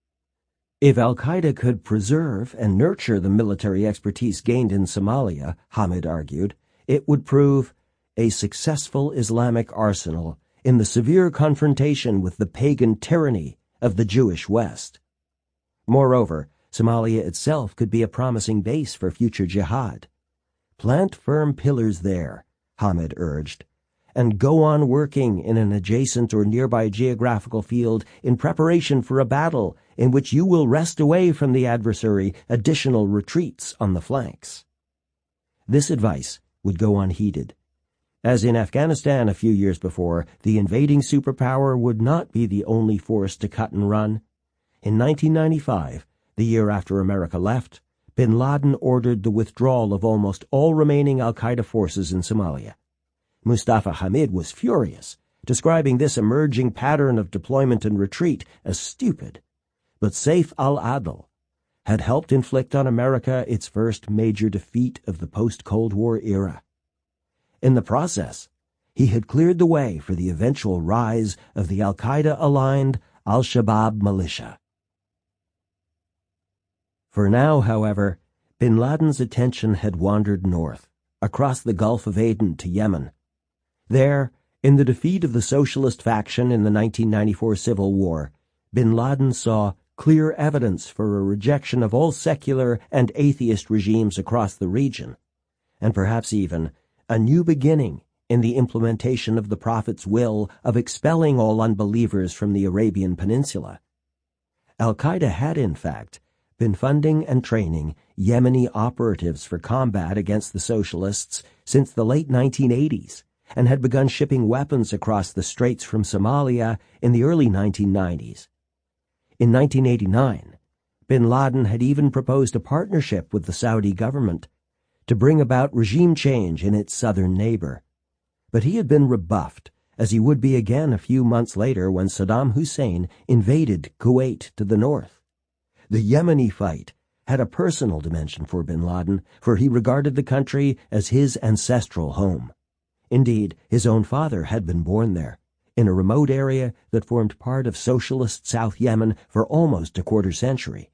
If al-Qaeda could preserve and nurture the military expertise gained in Somalia, Hamid argued, it would prove a successful Islamic arsenal in the severe confrontation with the pagan tyranny of the Jewish West. Moreover, Somalia itself could be a promising base for future jihad. Plant firm pillars there, Hamid urged, and go on working in an adjacent or nearby geographical field in preparation for a battle in which you will wrest away from the adversary additional retreats on the flanks. This advice would go unheeded. As in Afghanistan a few years before, the invading superpower would not be the only force to cut and run. In nineteen ninety-five, the year after America left, bin Laden ordered the withdrawal of almost all remaining al-Qaeda forces in Somalia. Mustafa Hamid was furious, describing this emerging pattern of deployment and retreat as stupid. But Saif al-Adl had helped inflict on America its first major defeat of the post-Cold War era. In the process, he had cleared the way for the eventual rise of the al-Qaeda-aligned al-Shabaab militia. For now, however, bin Laden's attention had wandered north, across the Gulf of Aden to Yemen. There, in the defeat of the socialist faction in the nineteen ninety-four Civil War, bin Laden saw clear evidence for a rejection of all secular and atheist regimes across the region, and perhaps even a new beginning in the implementation of the Prophet's will of expelling all unbelievers from the Arabian Peninsula. Al-Qaeda had, in fact, been funding and training Yemeni operatives for combat against the socialists since the late nineteen eighties, and had begun shipping weapons across the straits from Somalia in the early nineteen nineties. In nineteen eighty-nine, bin Laden had even proposed a partnership with the Saudi government to bring about regime change in its southern neighbor. But he had been rebuffed, as he would be again a few months later when Saddam Hussein invaded Kuwait to the north. The Yemeni fight had a personal dimension for bin Laden, for he regarded the country as his ancestral home. Indeed, his own father had been born there, in a remote area that formed part of socialist South Yemen for almost a quarter century.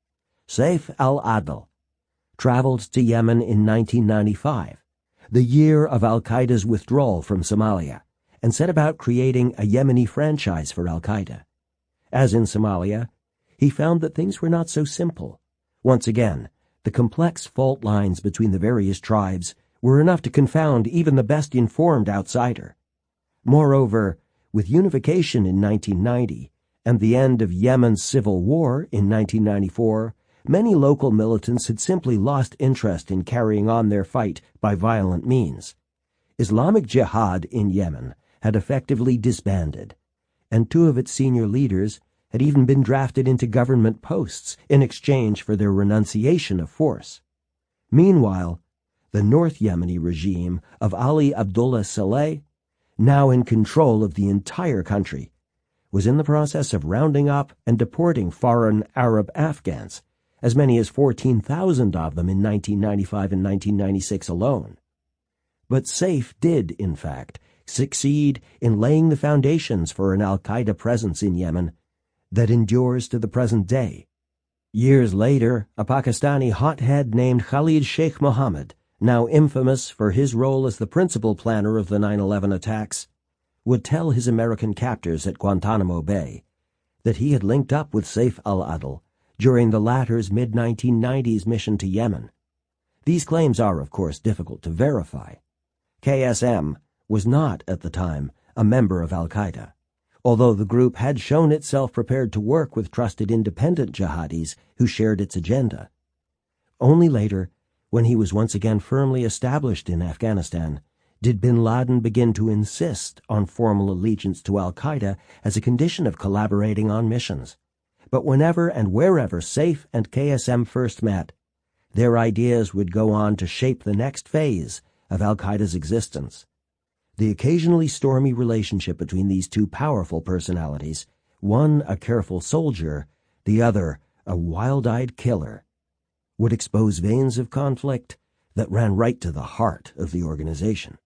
Saif al-Adl traveled to Yemen in nineteen ninety-five, the year of al-Qaeda's withdrawal from Somalia, and set about creating a Yemeni franchise for al-Qaeda. As in Somalia, he found that things were not so simple. Once again, the complex fault lines between the various tribes were enough to confound even the best informed outsider. Moreover, with unification in nineteen ninety and the end of Yemen's civil war in nineteen ninety-four, many local militants had simply lost interest in carrying on their fight by violent means. Islamic Jihad in Yemen had effectively disbanded, and two of its senior leaders had even been drafted into government posts in exchange for their renunciation of force. Meanwhile, the North Yemeni regime of Ali Abdullah Saleh, now in control of the entire country, was in the process of rounding up and deporting foreign Arab Afghans, as many as fourteen thousand of them in nineteen ninety-five and nineteen ninety-six alone. But Saif did, in fact, succeed in laying the foundations for an al-Qaeda presence in Yemen that endures to the present day. Years later, a Pakistani hothead named Khalid Sheikh Mohammed, now infamous for his role as the principal planner of the nine eleven attacks, would tell his American captors at Guantanamo Bay that he had linked up with Saif al-Adl during the latter's mid nineteen nineties mission to Yemen. These claims are, of course, difficult to verify. K S M was not, at the time, a member of al-Qaeda, although the group had shown itself prepared to work with trusted independent jihadis who shared its agenda. Only later, when he was once again firmly established in Afghanistan, did bin Laden begin to insist on formal allegiance to al-Qaeda as a condition of collaborating on missions. But whenever and wherever Saif and K S M first met, their ideas would go on to shape the next phase of al-Qaeda's existence. The occasionally stormy relationship between these two powerful personalities, one a careful soldier, the other a wild-eyed killer, would expose veins of conflict that ran right to the heart of the organization.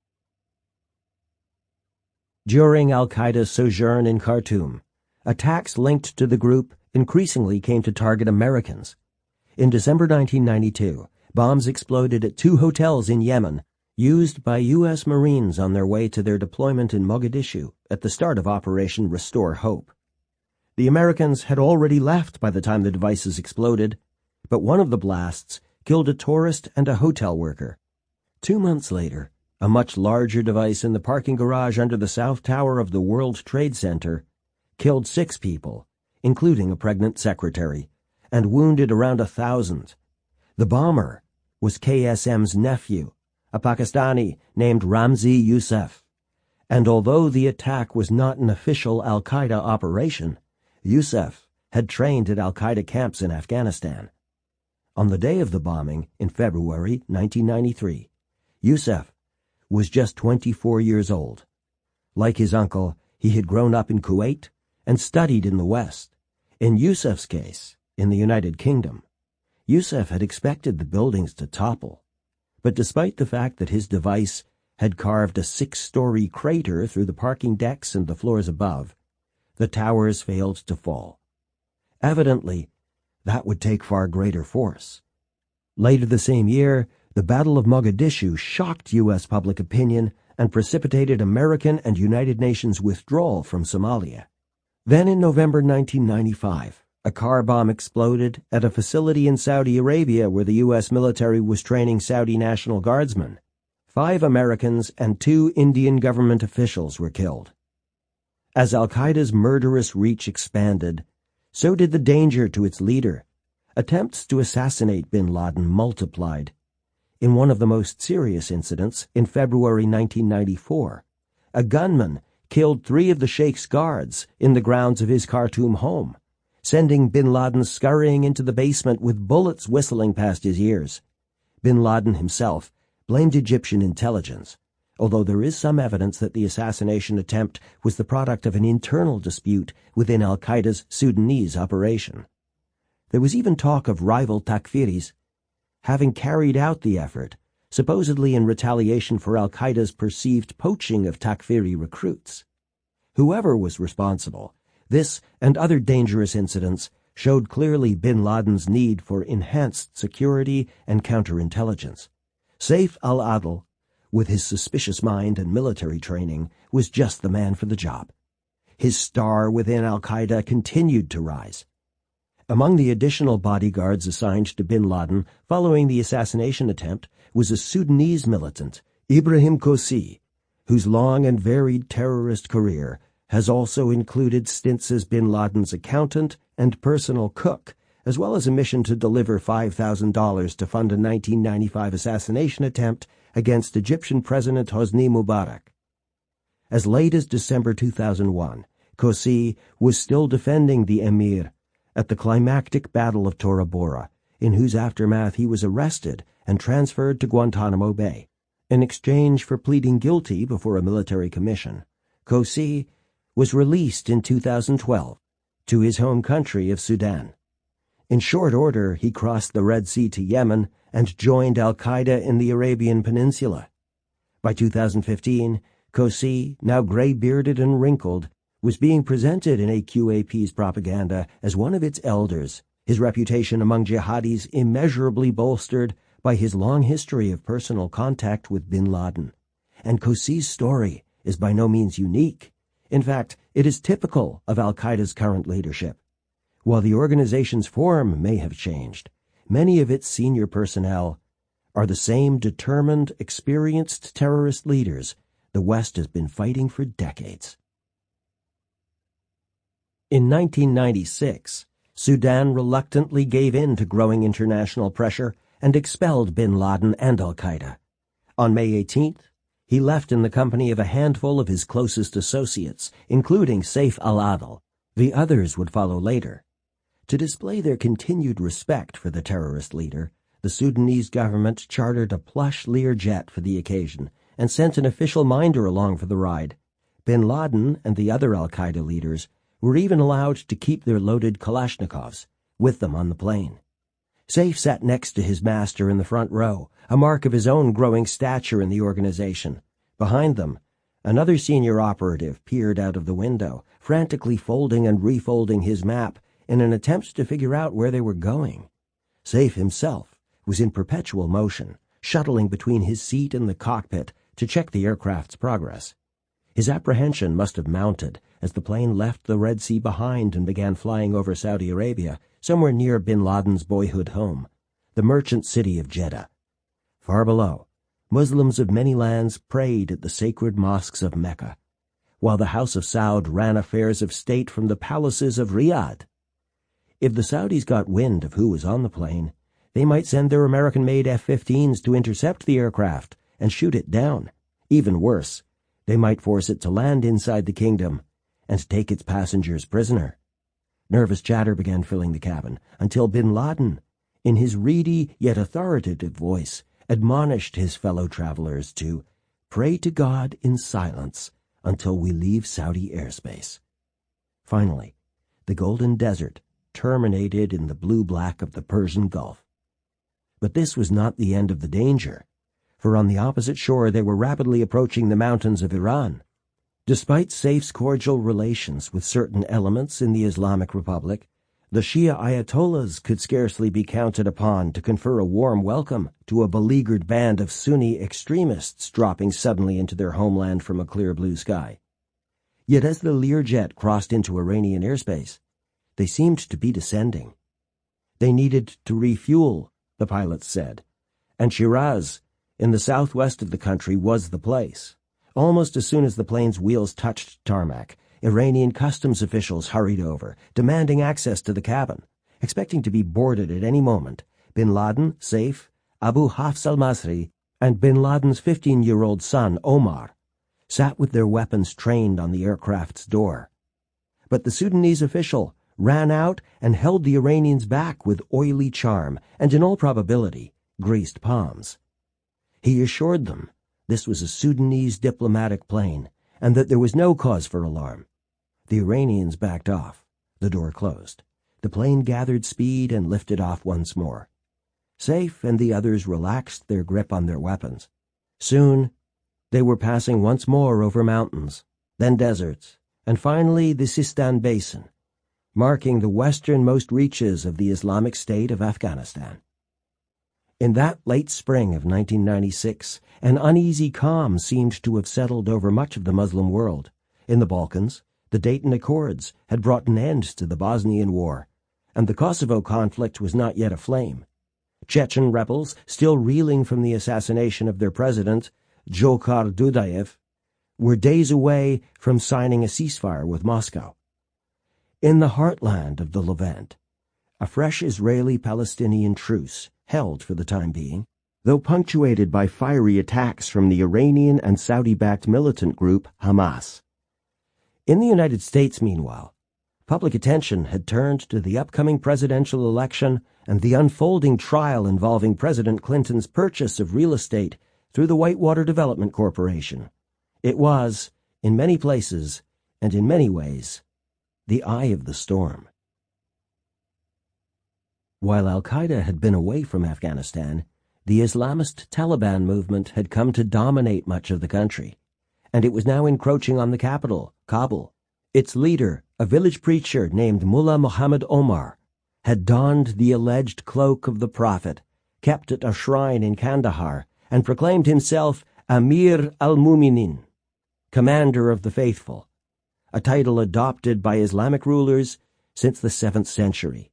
During al-Qaeda's sojourn in Khartoum, attacks linked to the group increasingly came to target Americans. In December nineteen ninety-two, bombs exploded at two hotels in Yemen, used by U S Marines on their way to their deployment in Mogadishu at the start of Operation Restore Hope. The Americans had already left by the time the devices exploded, but one of the blasts killed a tourist and a hotel worker. Two months later, a much larger device in the parking garage under the South Tower of the World Trade Center killed six people, including a pregnant secretary, and wounded around a thousand. The bomber was K S M's nephew, a Pakistani named Ramzi Youssef, and although the attack was not an official al-Qaeda operation, Youssef had trained at al-Qaeda camps in Afghanistan. On the day of the bombing, in February nineteen ninety-three, Youssef was just twenty-four years old. Like his uncle, he had grown up in Kuwait and studied in the West. In Youssef's case, in the United Kingdom, Youssef had expected the buildings to topple. But despite the fact that his device had carved a six-story crater through the parking decks and the floors above, the towers failed to fall. Evidently, that would take far greater force. Later the same year, the Battle of Mogadishu shocked U S public opinion and precipitated American and United Nations withdrawal from Somalia. Then in November nineteen ninety-five, a car bomb exploded at a facility in Saudi Arabia where the U S military was training Saudi National Guardsmen. Five Americans and two Indian government officials were killed. As al-Qaeda's murderous reach expanded, so did the danger to its leader. Attempts to assassinate bin Laden multiplied. In one of the most serious incidents, in February nineteen ninety-four, a gunman killed three of the Sheikh's guards in the grounds of his Khartoum home, sending bin Laden scurrying into the basement with bullets whistling past his ears. Bin Laden himself blamed Egyptian intelligence, although there is some evidence that the assassination attempt was the product of an internal dispute within al-Qaeda's Sudanese operation. There was even talk of rival Takfiris having carried out the effort, supposedly in retaliation for al-Qaeda's perceived poaching of Takfiri recruits. Whoever was responsible, this and other dangerous incidents showed clearly bin Laden's need for enhanced security and counterintelligence. Saif al-Adl, with his suspicious mind and military training, was just the man for the job. His star within al-Qaeda continued to rise. Among the additional bodyguards assigned to bin Laden following the assassination attempt was a Sudanese militant, Ibrahim Kosi, whose long and varied terrorist career has also included stints as bin Laden's accountant and personal cook, as well as a mission to deliver five thousand dollars to fund a nineteen ninety-five assassination attempt against Egyptian President Hosni Mubarak. As late as December two thousand one, Kosi was still defending the emir at the climactic Battle of Tora Bora, in whose aftermath he was arrested and transferred to Guantanamo Bay. In exchange for pleading guilty before a military commission, Kosi was released in two thousand twelve to his home country of Sudan. In short order, he crossed the Red Sea to Yemen and joined al-Qaeda in the Arabian Peninsula. By two thousand fifteen, Kosi, now gray-bearded and wrinkled, was being presented in A Q A P's propaganda as one of its elders, his reputation among jihadis immeasurably bolstered by his long history of personal contact with bin Laden. And Kosi's story is by no means unique. In fact, it is typical of al-Qaeda's current leadership. While the organization's form may have changed, many of its senior personnel are the same determined, experienced terrorist leaders the West has been fighting for decades. In nineteen ninety-six, Sudan reluctantly gave in to growing international pressure and expelled bin Laden and al-Qaeda. On May eighteenth, he left in the company of a handful of his closest associates, including Saif al-Adl. The others would follow later. To display their continued respect for the terrorist leader, the Sudanese government chartered a plush Learjet for the occasion and sent an official minder along for the ride. Bin Laden and the other al-Qaeda leaders were even allowed to keep their loaded Kalashnikovs with them on the plane. Saif sat next to his master in the front row, a mark of his own growing stature in the organization. Behind them, another senior operative peered out of the window, frantically folding and refolding his map in an attempt to figure out where they were going. Saif himself was in perpetual motion, shuttling between his seat and the cockpit to check the aircraft's progress. His apprehension must have mounted as the plane left the Red Sea behind and began flying over Saudi Arabia, somewhere near bin Laden's boyhood home, the merchant city of Jeddah. Far below, Muslims of many lands prayed at the sacred mosques of Mecca, while the House of Saud ran affairs of state from the palaces of Riyadh. If the Saudis got wind of who was on the plane, they might send their American-made F fifteens to intercept the aircraft and shoot it down. Even worse, they might force it to land inside the kingdom and take its passengers prisoner. Nervous chatter began filling the cabin until bin Laden, in his reedy yet authoritative voice, admonished his fellow travelers to pray to God in silence until we leave Saudi airspace. Finally, the Golden Desert terminated in the blue-black of the Persian Gulf. But this was not the end of the danger, for on the opposite shore they were rapidly approaching the mountains of Iran. Despite Saif's cordial relations with certain elements in the Islamic Republic, the Shia Ayatollahs could scarcely be counted upon to confer a warm welcome to a beleaguered band of Sunni extremists dropping suddenly into their homeland from a clear blue sky. Yet as the Learjet crossed into Iranian airspace, they seemed to be descending. They needed to refuel, the pilots said, and Shiraz, in the southwest of the country, was the place. Almost as soon as the plane's wheels touched tarmac, Iranian customs officials hurried over, demanding access to the cabin. Expecting to be boarded at any moment, bin Laden, Saif, Abu Hafs al-Masri, and bin Laden's fifteen-year-old son, Omar, sat with their weapons trained on the aircraft's door. But the Sudanese official ran out and held the Iranians back with oily charm and, in all probability, greased palms. He assured them this was a Sudanese diplomatic plane and that there was no cause for alarm. The Iranians backed off. The door closed. The plane gathered speed and lifted off once more. Saif and the others relaxed their grip on their weapons. Soon, they were passing once more over mountains, then deserts, and finally the Sistan Basin, marking the westernmost reaches of the Islamic State of Afghanistan. In that late spring of nineteen ninety-six, an uneasy calm seemed to have settled over much of the Muslim world. In the Balkans, the Dayton Accords had brought an end to the Bosnian War, and the Kosovo conflict was not yet aflame. Chechen rebels, still reeling from the assassination of their president, Dzhokhar Dudayev, were days away from signing a ceasefire with Moscow. In the heartland of the Levant, a fresh Israeli-Palestinian truce held for the time being, though punctuated by fiery attacks from the Iranian and Saudi-backed militant group Hamas. In the United States, meanwhile, public attention had turned to the upcoming presidential election and the unfolding trial involving President Clinton's purchase of real estate through the Whitewater Development Corporation. It was, in many places and in many ways, the eye of the storm. While al-Qaeda had been away from Afghanistan, the Islamist Taliban movement had come to dominate much of the country, and it was now encroaching on the capital, Kabul. Its leader, a village preacher named Mullah Muhammad Omar, had donned the alleged cloak of the Prophet, kept at a shrine in Kandahar, and proclaimed himself Amir al-Muminin, Commander of the Faithful, a title adopted by Islamic rulers since the seventh century.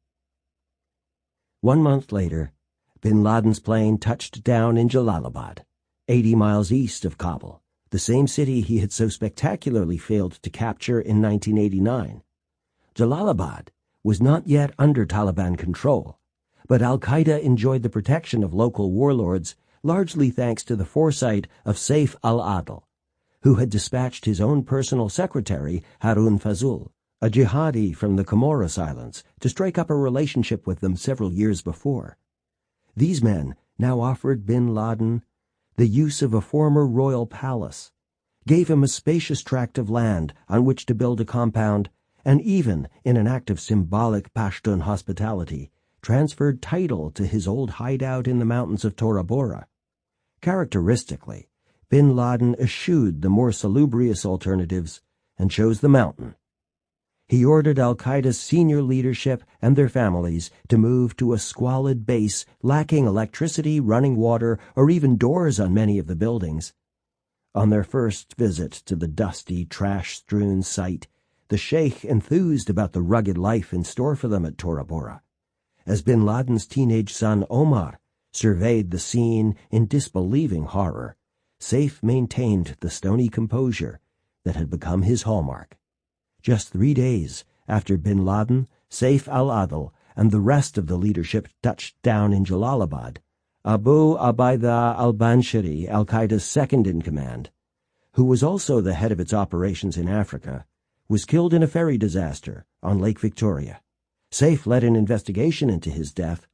One month later, bin Laden's plane touched down in Jalalabad, eighty miles east of Kabul, the same city he had so spectacularly failed to capture in nineteen eighty-nine. Jalalabad was not yet under Taliban control, but al-Qaeda enjoyed the protection of local warlords largely thanks to the foresight of Saif al-Adl, who had dispatched his own personal secretary, Harun Fazul, a jihadi from the Comoros Islands, to strike up a relationship with them several years before. These men now offered bin Laden the use of a former royal palace, gave him a spacious tract of land on which to build a compound, and even, in an act of symbolic Pashtun hospitality, transferred title to his old hideout in the mountains of Tora Bora. Characteristically, bin Laden eschewed the more salubrious alternatives and chose the mountain. He ordered al-Qaeda's senior leadership and their families to move to a squalid base lacking electricity, running water, or even doors on many of the buildings. On their first visit to the dusty, trash-strewn site, the sheikh enthused about the rugged life in store for them at Tora Bora. As bin Laden's teenage son Omar surveyed the scene in disbelieving horror, Saif maintained the stony composure that had become his hallmark. Just three days after bin Laden, Saif al-Adl, and the rest of the leadership touched down in Jalalabad, Abu Ubaidah al-Banshiri, al-Qaeda's second-in-command, who was also the head of its operations in Africa, was killed in a ferry disaster on Lake Victoria. Saif led an investigation into his death,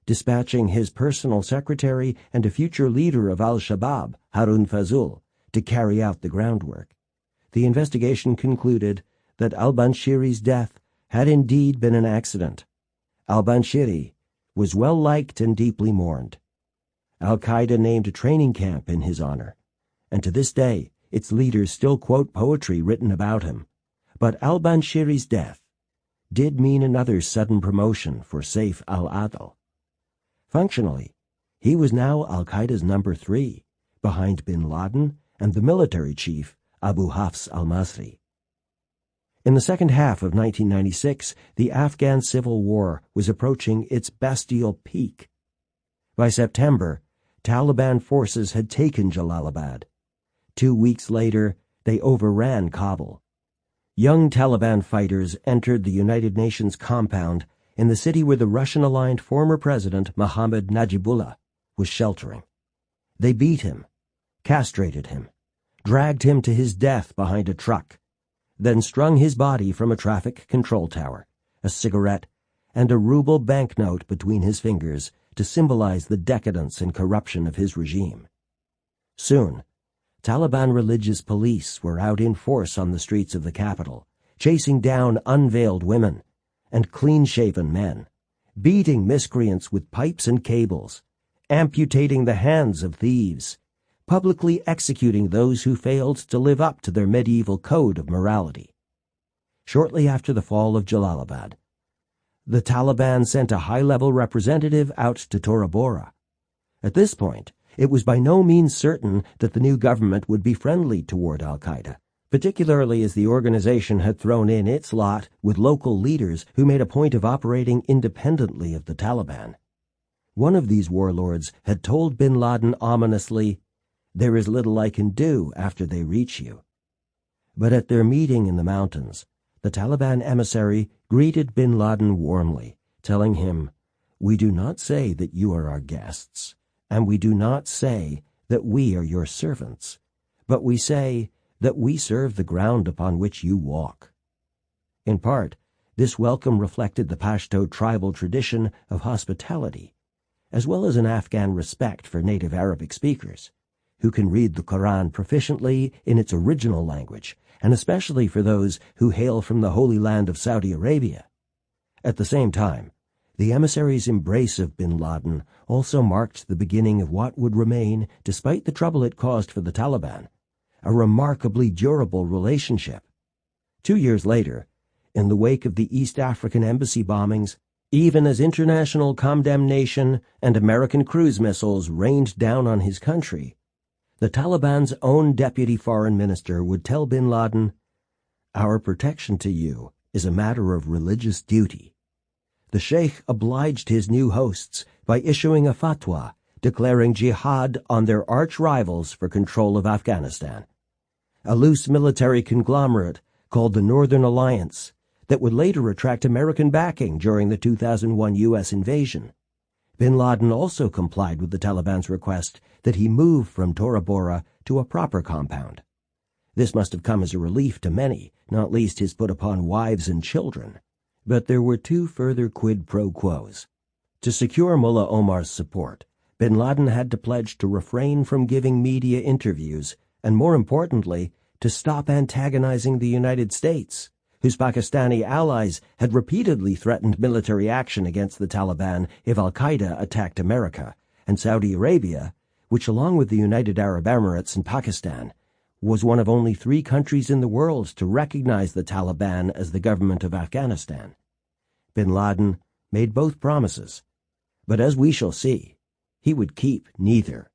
dispatching his personal secretary and a future leader of al-Shabaab, Harun Fazul, to carry out the groundwork. The investigation concluded that al-Banshiri's death had indeed been an accident. Al-Banshiri was well liked and deeply mourned. Al-Qaeda named a training camp in his honor, and to this day its leaders still quote poetry written about him. But al-Banshiri's death did mean another sudden promotion for Saif al-Adl. Functionally, he was now al-Qaeda's number three, behind bin Laden and the military chief Abu Hafs al-Masri. In the second half of nineteen ninety-six, the Afghan civil war was approaching its bestial peak. By September, Taliban forces had taken Jalalabad. Two weeks later, they overran Kabul. Young Taliban fighters entered the United Nations compound in the city where the Russian-aligned former president Mohammad Najibullah was sheltering. They beat him, castrated him, dragged him to his death behind a truck, then strung his body from a traffic control tower, a cigarette, and a ruble banknote between his fingers to symbolize the decadence and corruption of his regime. Soon, Taliban religious police were out in force on the streets of the capital, chasing down unveiled women and clean-shaven men, beating miscreants with pipes and cables, amputating the hands of thieves, publicly executing those who failed to live up to their medieval code of morality. Shortly after the fall of Jalalabad, the Taliban sent a high-level representative out to Tora Bora. At this point, it was by no means certain that the new government would be friendly toward al-Qaeda, particularly as the organization had thrown in its lot with local leaders who made a point of operating independently of the Taliban. One of these warlords had told bin Laden ominously, "There is little I can do after they reach you." But at their meeting in the mountains, the Taliban emissary greeted bin Laden warmly, telling him, "We do not say that you are our guests, and we do not say that we are your servants, but we say that we serve the ground upon which you walk." In part, this welcome reflected the Pashto tribal tradition of hospitality, as well as an Afghan respect for native Arabic speakers, who can read the Quran proficiently in its original language, and especially for those who hail from the Holy Land of Saudi Arabia. At the same time, the emissary's embrace of bin Laden also marked the beginning of what would remain, despite the trouble it caused for the Taliban, a remarkably durable relationship. Two years later, in the wake of the East African embassy bombings, even as international condemnation and American cruise missiles rained down on his country, the Taliban's own deputy foreign minister would tell bin Laden, "Our protection to you is a matter of religious duty." The sheikh obliged his new hosts by issuing a fatwa declaring jihad on their arch-rivals for control of Afghanistan, a loose military conglomerate called the Northern Alliance that would later attract American backing during the two thousand one U S invasion. Bin Laden also complied with the Taliban's request that he move from Tora Bora to a proper compound. This must have come as a relief to many, not least his put-upon wives and children. But there were two further quid pro quos. To secure Mullah Omar's support, bin Laden had to pledge to refrain from giving media interviews and, more importantly, to stop antagonizing the United States, whose Pakistani allies had repeatedly threatened military action against the Taliban if al-Qaeda attacked America, and Saudi Arabia, which along with the United Arab Emirates and Pakistan, was one of only three countries in the world to recognize the Taliban as the government of Afghanistan. Bin Laden made both promises, but as we shall see, he would keep neither.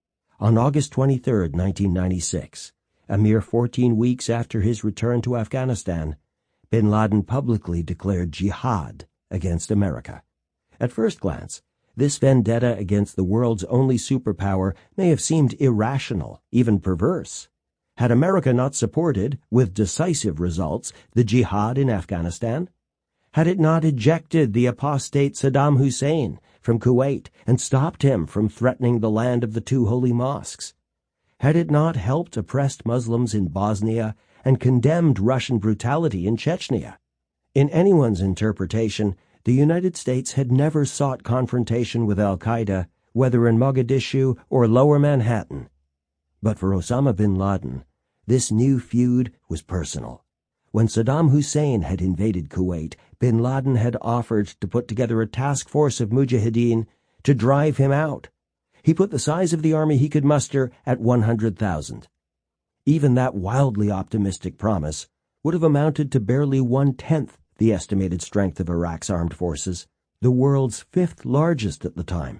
On August twenty-third, nineteen ninety-six, a mere fourteen weeks after his return to Afghanistan, bin Laden publicly declared jihad against America. At first glance, this vendetta against the world's only superpower may have seemed irrational, even perverse. Had America not supported, with decisive results, the jihad in Afghanistan? Had it not ejected the apostate Saddam Hussein from Kuwait and stopped him from threatening the land of the two holy mosques? Had it not helped oppressed Muslims in Bosnia and condemned Russian brutality in Chechnya? In anyone's interpretation, the United States had never sought confrontation with al-Qaeda, whether in Mogadishu or Lower Manhattan. But for Osama bin Laden, this new feud was personal. When Saddam Hussein had invaded Kuwait, bin Laden had offered to put together a task force of mujahideen to drive him out. He put the size of the army he could muster at one hundred thousand. Even that wildly optimistic promise would have amounted to barely one-tenth the estimated strength of Iraq's armed forces, the world's fifth largest at the time.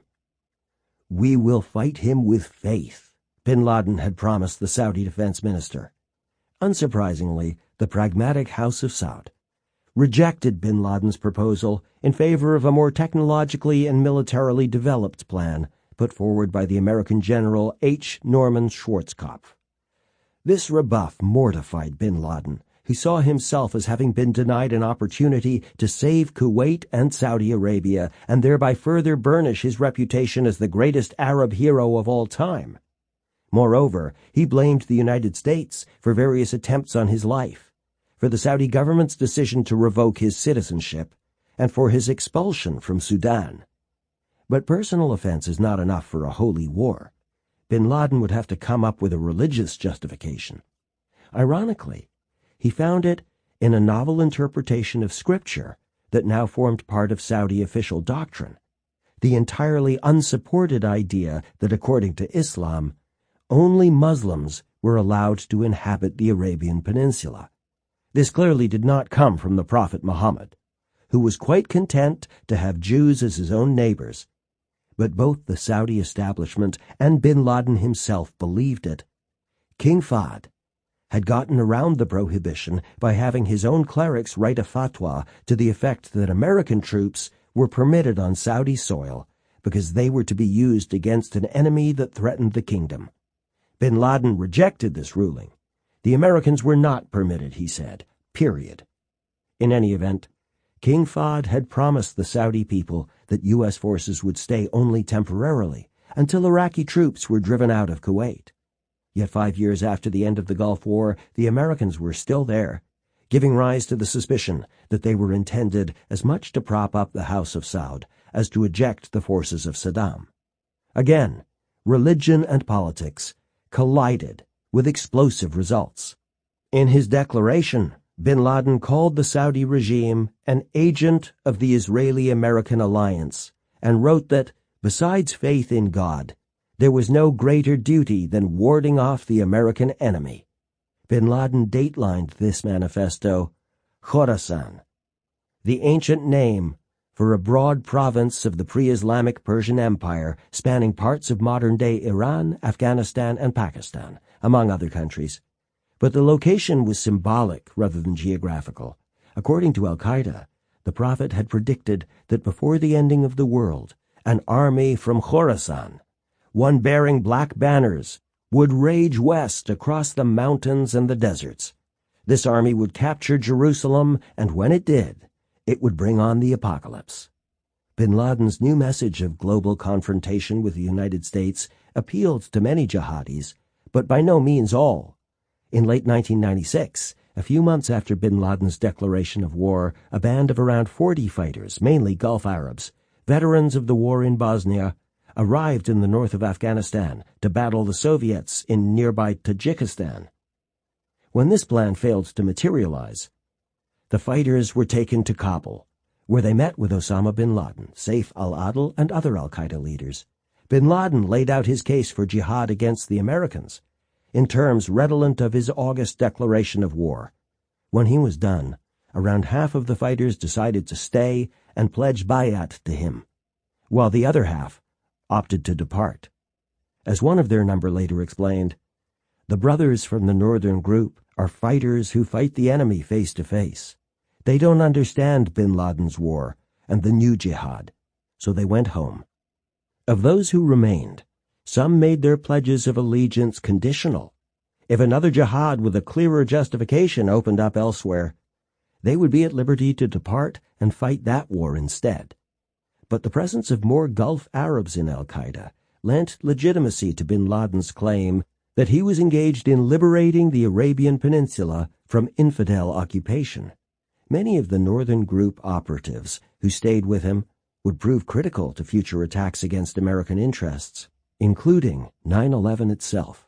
"We will fight him with faith," bin Laden had promised the Saudi defense minister. Unsurprisingly, the pragmatic House of Saud rejected bin Laden's proposal in favor of a more technologically and militarily developed plan put forward by the American General H. Norman Schwarzkopf. This rebuff mortified bin Laden, who saw himself as having been denied an opportunity to save Kuwait and Saudi Arabia and thereby further burnish his reputation as the greatest Arab hero of all time. Moreover, he blamed the United States for various attempts on his life, for the Saudi government's decision to revoke his citizenship, and for his expulsion from Sudan. But personal offense is not enough for a holy war. Bin Laden would have to come up with a religious justification. Ironically, he found it in a novel interpretation of Scripture that now formed part of Saudi official doctrine, the entirely unsupported idea that, according to Islam, only Muslims were allowed to inhabit the Arabian Peninsula. This clearly did not come from the Prophet Muhammad, who was quite content to have Jews as his own neighbors. But both the Saudi establishment and bin Laden himself believed it. King Fahd had gotten around the prohibition by having his own clerics write a fatwa to the effect that American troops were permitted on Saudi soil because they were to be used against an enemy that threatened the kingdom. Bin Laden rejected this ruling. The Americans were not permitted, he said, period. In any event, King Fahd had promised the Saudi people that U S forces would stay only temporarily until Iraqi troops were driven out of Kuwait. Yet five years after the end of the Gulf War, the Americans were still there, giving rise to the suspicion that they were intended as much to prop up the House of Saud as to eject the forces of Saddam. Again, religion and politics collided with explosive results. In his declaration, bin Laden called the Saudi regime an agent of the Israeli-American alliance and wrote that, besides faith in God, there was no greater duty than warding off the American enemy. Bin Laden datelined this manifesto, Khorasan, the ancient name for a broad province of the pre-Islamic Persian Empire spanning parts of modern-day Iran, Afghanistan, and Pakistan, among other countries. But the location was symbolic rather than geographical. According to al-Qaeda, the Prophet had predicted that before the ending of the world, an army from Khorasan, one bearing black banners, would rage west across the mountains and the deserts. This army would capture Jerusalem, and when it did, it would bring on the apocalypse. Bin Laden's new message of global confrontation with the United States appealed to many jihadis, but by no means all. In late nineteen ninety-six, a few months after bin Laden's declaration of war, a band of around forty fighters, mainly Gulf Arabs, veterans of the war in Bosnia, arrived in the north of Afghanistan to battle the Soviets in nearby Tajikistan. When this plan failed to materialize, the fighters were taken to Kabul, where they met with Osama bin Laden, Saif al-Adl, and other al-Qaeda leaders. Bin Laden laid out his case for jihad against the Americans, in terms redolent of his August declaration of war. When he was done, around half of the fighters decided to stay and pledge bayat to him, while the other half opted to depart. As one of their number later explained, the brothers from the northern group are fighters who fight the enemy face to face. They don't understand bin Laden's war and the new jihad, so they went home. Of those who remained, some made their pledges of allegiance conditional. If another jihad with a clearer justification opened up elsewhere, they would be at liberty to depart and fight that war instead. But the presence of more Gulf Arabs in al-Qaeda lent legitimacy to bin Laden's claim that he was engaged in liberating the Arabian Peninsula from infidel occupation. Many of the Northern Group operatives who stayed with him would prove critical to future attacks against American interests, including nine eleven itself.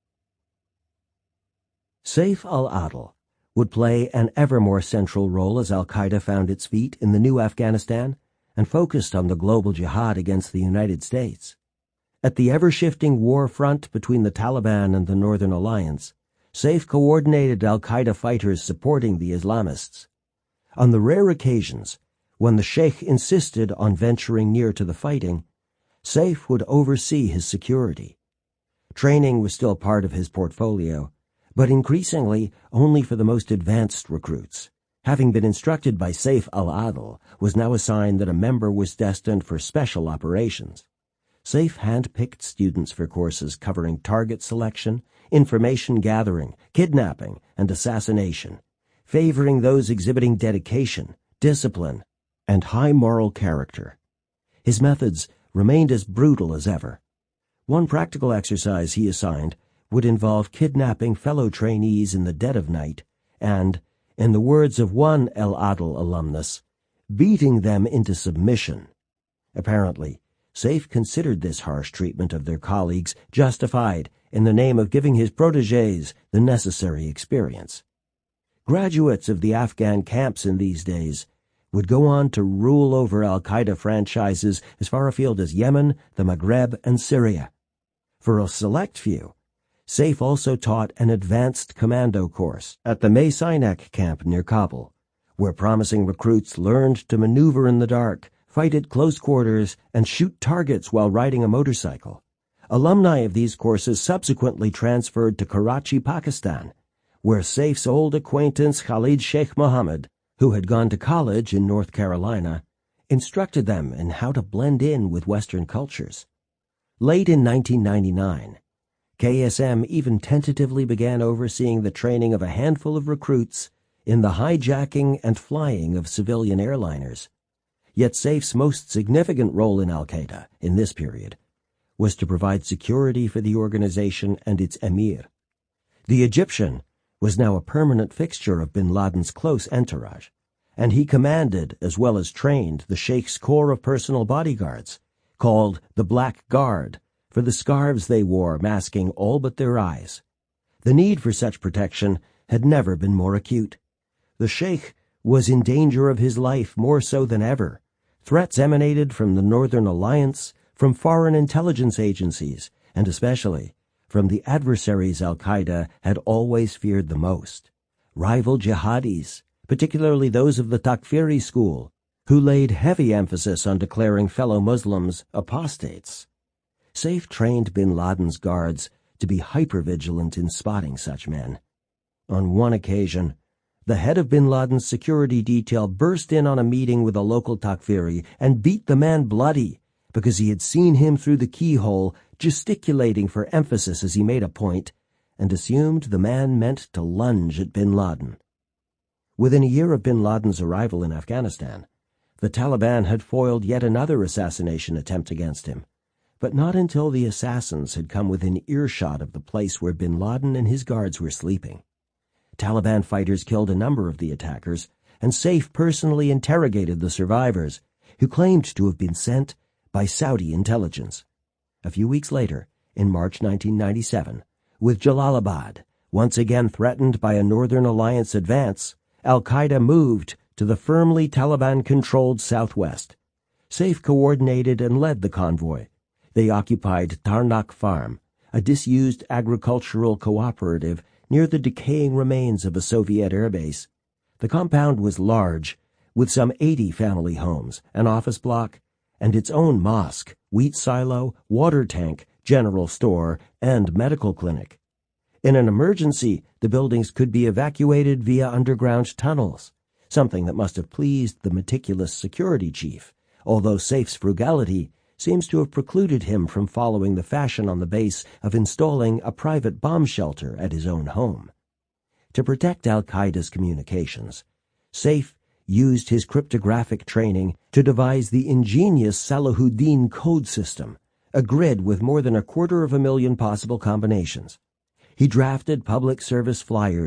Saif al-Adil would play an ever more central role as al-Qaeda found its feet in the new Afghanistan and focused on the global jihad against the United States. At the ever-shifting war front between the Taliban and the Northern Alliance, Saif coordinated al-Qaeda fighters supporting the Islamists. On the rare occasions when the Sheikh insisted on venturing near to the fighting, Saif would oversee his security. Training was still part of his portfolio, but increasingly only for the most advanced recruits. Having been instructed by Saif al-Adil was now a sign that a member was destined for special operations. Saif hand-picked students for courses covering target selection, information gathering, kidnapping, and assassination, favoring those exhibiting dedication, discipline, and high moral character. His methods remained as brutal as ever. One practical exercise he assigned would involve kidnapping fellow trainees in the dead of night and, in the words of one al-Adil alumnus, beating them into submission. Apparently, Saif considered this harsh treatment of their colleagues justified in the name of giving his protégés the necessary experience. Graduates of the Afghan camps in these days would go on to rule over al-Qaeda franchises as far afield as Yemen, the Maghreb, and Syria. For a select few, Saif also taught an advanced commando course at the May Sinai camp near Kabul, where promising recruits learned to maneuver in the dark, fight at close quarters, and shoot targets while riding a motorcycle. Alumni of these courses subsequently transferred to Karachi, Pakistan, where Saif's old acquaintance Khalid Sheikh Mohammed, who had gone to college in North Carolina, instructed them in how to blend in with Western cultures. Late in nineteen ninety-nine, K S M even tentatively began overseeing the training of a handful of recruits in the hijacking and flying of civilian airliners. Yet Saif's most significant role in al-Qaeda in this period was to provide security for the organization and its emir. The Egyptian was now a permanent fixture of bin Laden's close entourage, and he commanded as well as trained the Sheikh's corps of personal bodyguards, called the Black Guard, for the scarves they wore masking all but their eyes. The need for such protection had never been more acute. The Sheikh was in danger of his life more so than ever. Threats emanated from the Northern Alliance, from foreign intelligence agencies, and especially from the adversaries al-Qaeda had always feared the most, rival jihadis, particularly those of the Takfiri school, who laid heavy emphasis on declaring fellow Muslims apostates. Saif trained bin Laden's guards to be hyper-vigilant in spotting such men. On one occasion, the head of bin Laden's security detail burst in on a meeting with a local Takfiri and beat the man bloody because he had seen him through the keyhole gesticulating for emphasis as he made a point, and assumed the man meant to lunge at bin Laden. Within a year of bin Laden's arrival in Afghanistan, the Taliban had foiled yet another assassination attempt against him, but not until the assassins had come within earshot of the place where bin Laden and his guards were sleeping. Taliban fighters killed a number of the attackers, and Saif personally interrogated the survivors, who claimed to have been sent by Saudi intelligence. A few weeks later, in March nineteen ninety-seven, with Jalalabad once again threatened by a Northern Alliance advance, al-Qaeda moved to the firmly Taliban-controlled southwest. Saif coordinated and led the convoy. They occupied Tarnak Farm, a disused agricultural cooperative near the decaying remains of a Soviet airbase. The compound was large, with some eighty family homes, an office block, and its own mosque, wheat silo, water tank, general store, and medical clinic. In an emergency, the buildings could be evacuated via underground tunnels, something that must have pleased the meticulous security chief, although Saif's frugality seems to have precluded him from following the fashion on the base of installing a private bomb shelter at his own home. To protect al-Qaeda's communications, Saif used his cryptographic training to devise the ingenious Salahuddin code system, a grid with more than a quarter of a million possible combinations. He drafted public service flyers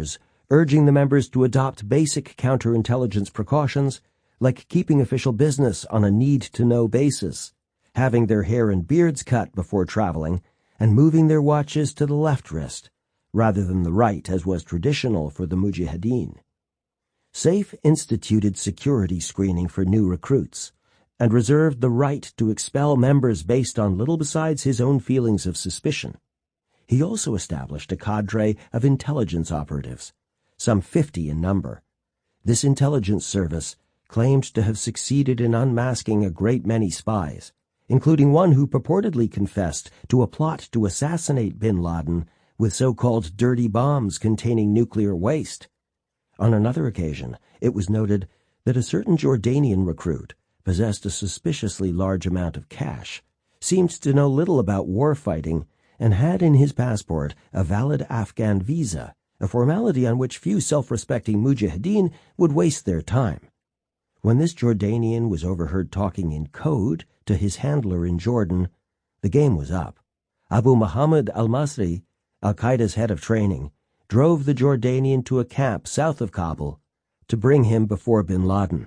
urging the members to adopt basic counterintelligence precautions like keeping official business on a need-to-know basis, having their hair and beards cut before traveling, and moving their watches to the left wrist, rather than the right as was traditional for the Mujahideen. Saif instituted security screening for new recruits, and reserved the right to expel members based on little besides his own feelings of suspicion. He also established a cadre of intelligence operatives, some fifty in number. This intelligence service claimed to have succeeded in unmasking a great many spies, including one who purportedly confessed to a plot to assassinate bin Laden with so-called dirty bombs containing nuclear waste. On another occasion, it was noted that a certain Jordanian recruit possessed a suspiciously large amount of cash, seemed to know little about war fighting, and had in his passport a valid Afghan visa, a formality on which few self-respecting mujahideen would waste their time. When this Jordanian was overheard talking in code to his handler in Jordan, the game was up. Abu Muhammad al-Masri, al-Qaeda's head of training, drove the Jordanian to a camp south of Kabul to bring him before bin Laden.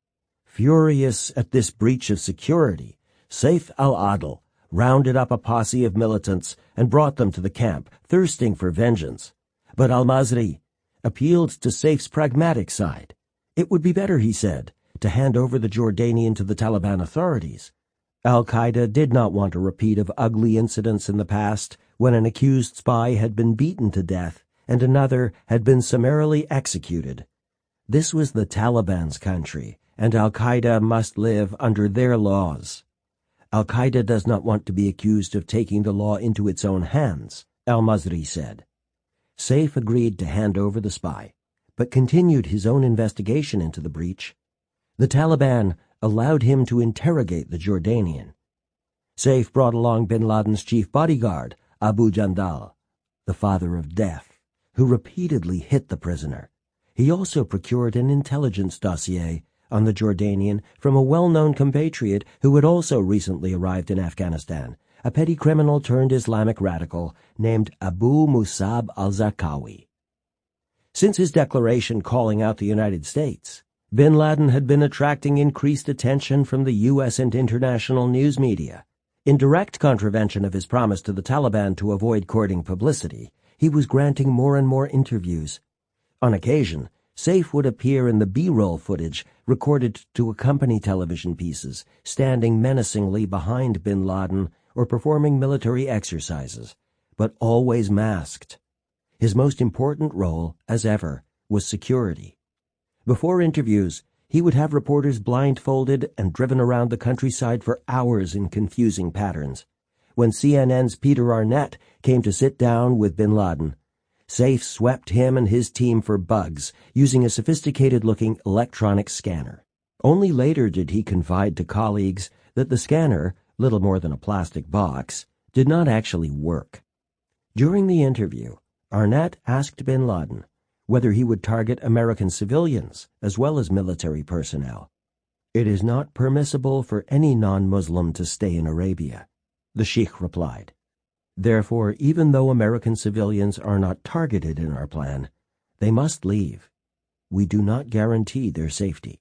Furious at this breach of security, Saif al-Adl rounded up a posse of militants and brought them to the camp, thirsting for vengeance. But al-Masri appealed to Saif's pragmatic side. It would be better, he said, to hand over the Jordanian to the Taliban authorities. Al-Qaeda did not want a repeat of ugly incidents in the past when an accused spy had been beaten to death and another had been summarily executed. This was the Taliban's country, and Al-Qaeda must live under their laws. Al-Qaeda does not want to be accused of taking the law into its own hands, al-Masri said. Saif agreed to hand over the spy, but continued his own investigation into the breach. The Taliban allowed him to interrogate the Jordanian. Saif brought along bin Laden's chief bodyguard, Abu Jandal, the father of death, who repeatedly hit the prisoner. He also procured an intelligence dossier on the Jordanian from a well-known compatriot who had also recently arrived in Afghanistan, a petty criminal turned Islamic radical named Abu Musab al-Zarqawi. Since his declaration calling out the United States, bin Laden had been attracting increased attention from the U S and international news media. In direct contravention of his promise to the Taliban to avoid courting publicity, he was granting more and more interviews. On occasion, Saif would appear in the B-roll footage recorded to accompany television pieces, standing menacingly behind bin Laden or performing military exercises, but always masked. His most important role, as ever, was security. Before interviews, he would have reporters blindfolded and driven around the countryside for hours in confusing patterns. When C N N's Peter Arnett came to sit down with bin Laden, Saif swept him and his team for bugs using a sophisticated-looking electronic scanner. Only later did he confide to colleagues that the scanner, little more than a plastic box, did not actually work. During the interview, Arnett asked bin Laden whether he would target American civilians as well as military personnel. "It is not permissible for any non-Muslim to stay in Arabia," the sheikh replied. "Therefore, even though American civilians are not targeted in our plan, they must leave. We do not guarantee their safety."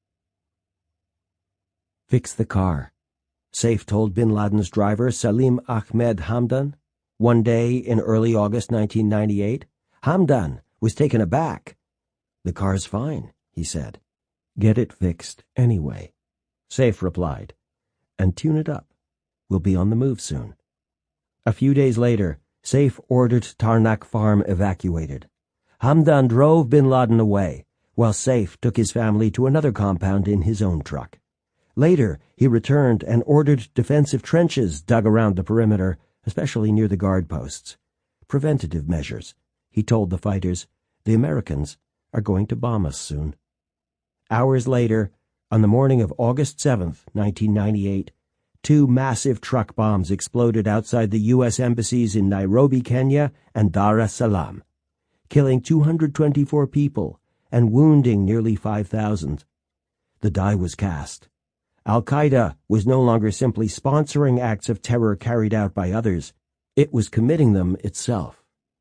"Fix the car," Saif told bin Laden's driver Salim Ahmed Hamdan. One day in early August nineteen ninety-eight, Hamdan was taken aback. "The car's fine," he said. "Get it fixed anyway," Saif replied, "and tune it up. We'll be on the move soon." A few days later, Saif ordered Tarnak Farm evacuated. Hamdan drove bin Laden away, while Saif took his family to another compound in his own truck. Later, he returned and ordered defensive trenches dug around the perimeter, especially near the guard posts. "Preventative measures," he told the fighters. "The Americans are going to bomb us soon." Hours later, on the morning of August seventh, nineteen ninety-eight, two massive truck bombs exploded outside the U S embassies in Nairobi, Kenya, and Dar es Salaam, killing two hundred twenty-four people and wounding nearly five thousand. The die was cast. Al-Qaeda was no longer simply sponsoring acts of terror carried out by others. It was committing them itself.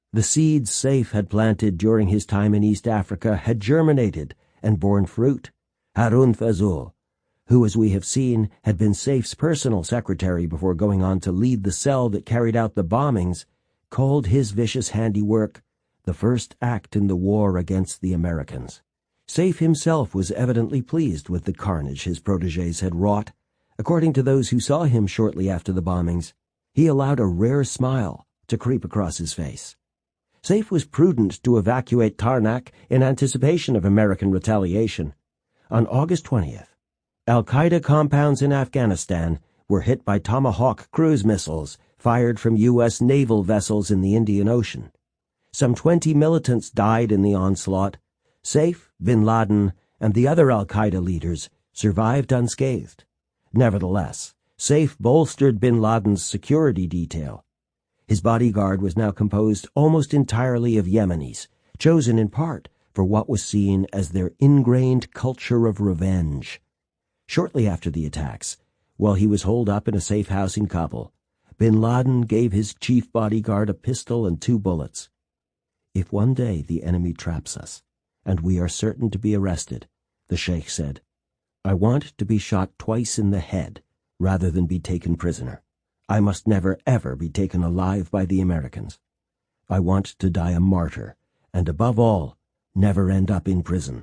The seeds Saif had planted during his time in East Africa had germinated and borne fruit. Harun Fazul, who, as we have seen, had been Saif's personal secretary before going on to lead the cell that carried out the bombings, called his vicious handiwork the first act in the war against the Americans. Saif himself was evidently pleased with the carnage his protégés had wrought. According to those who saw him shortly after the bombings, he allowed a rare smile to creep across his face. Saif was prudent to evacuate Tarnak in anticipation of American retaliation. On August twentieth, al-Qaeda compounds in Afghanistan were hit by Tomahawk cruise missiles fired from U S naval vessels in the Indian Ocean. Some twenty militants died in the onslaught. Saif, bin Laden, and the other al-Qaeda leaders survived unscathed. Nevertheless, Saif bolstered bin Laden's security detail. His bodyguard was now composed almost entirely of Yemenis, chosen in part for what was seen as their ingrained culture of revenge. Shortly after the attacks, while he was holed up in a safe house in Kabul, bin Laden gave his chief bodyguard a pistol and two bullets. "If one day the enemy traps us, and we are certain to be arrested," the sheikh said, "I want to be shot twice in the head rather than be taken prisoner. I must never, ever be taken alive by the Americans. I want to die a martyr, and above all, never end up in prison."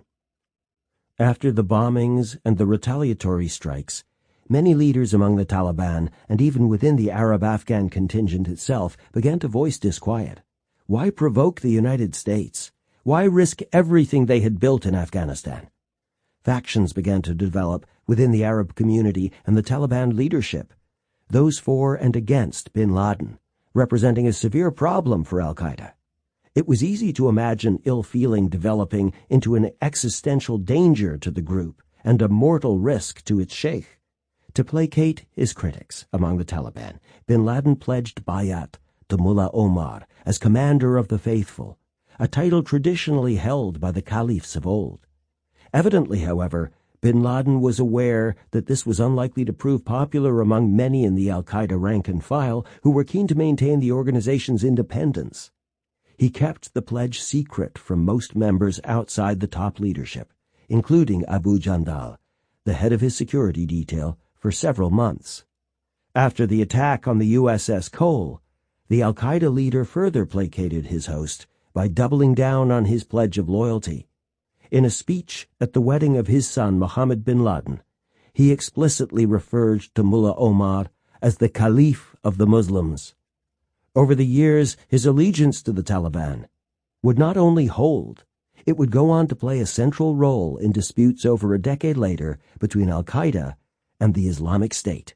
After the bombings and the retaliatory strikes, many leaders among the Taliban, and even within the Arab-Afghan contingent itself, began to voice disquiet. Why provoke the United States? Why risk everything they had built in Afghanistan? Factions began to develop within the Arab community and the Taliban leadership, those for and against bin Laden, representing a severe problem for al-Qaeda. It was easy to imagine ill-feeling developing into an existential danger to the group and a mortal risk to its sheikh. To placate his critics among the Taliban, bin Laden pledged bayat to Mullah Omar as commander of the faithful, a title traditionally held by the caliphs of old. Evidently, however, bin Laden was aware that this was unlikely to prove popular among many in the al-Qaeda rank and file who were keen to maintain the organization's independence. He kept the pledge secret from most members outside the top leadership, including Abu Jandal, the head of his security detail, for several months. After the attack on the U S S Cole, the al-Qaeda leader further placated his host by doubling down on his pledge of loyalty. In a speech at the wedding of his son Mohammed bin Laden, he explicitly referred to Mullah Omar as the Caliph of the Muslims. Over the years, his allegiance to the Taliban would not only hold, it would go on to play a central role in disputes over a decade later between al-Qaeda and the Islamic State.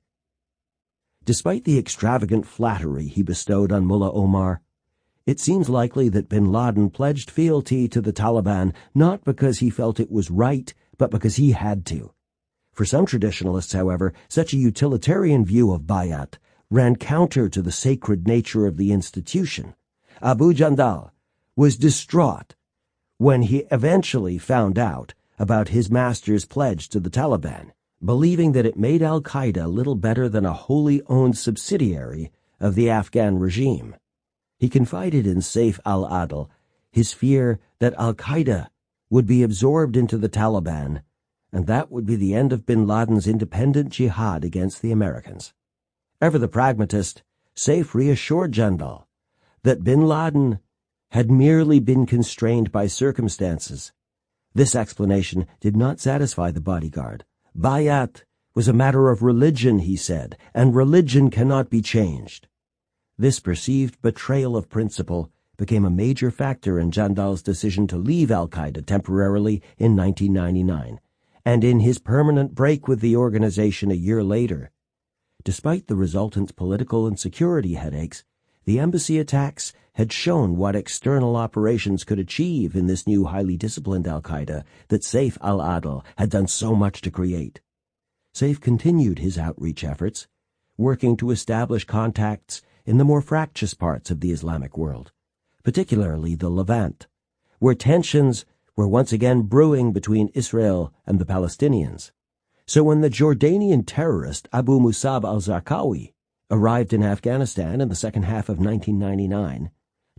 Despite the extravagant flattery he bestowed on Mullah Omar, it seems likely that bin Laden pledged fealty to the Taliban not because he felt it was right, but because he had to. For some traditionalists, however, such a utilitarian view of bayat ran counter to the sacred nature of the institution. Abu Jandal was distraught when he eventually found out about his master's pledge to the Taliban, believing that it made al-Qaeda little better than a wholly owned subsidiary of the Afghan regime. He confided in Saif al-Adil his fear that al-Qaeda would be absorbed into the Taliban, and that would be the end of bin Laden's independent jihad against the Americans. Ever the pragmatist, Saif reassured Jandal that bin Laden had merely been constrained by circumstances. This explanation did not satisfy the bodyguard. Bayat was a matter of religion, he said, and religion cannot be changed. This perceived betrayal of principle became a major factor in Jandal's decision to leave al-Qaeda temporarily in nineteen ninety-nine, and in his permanent break with the organization a year later. Despite the resultant political and security headaches, the embassy attacks had shown what external operations could achieve in this new highly disciplined al-Qaeda that Saif al-Adil had done so much to create. Saif continued his outreach efforts, working to establish contacts in the more fractious parts of the Islamic world, particularly the Levant, where tensions were once again brewing between Israel and the Palestinians. So when the Jordanian terrorist Abu Musab al-Zarqawi arrived in Afghanistan in the second half of nineteen ninety-nine,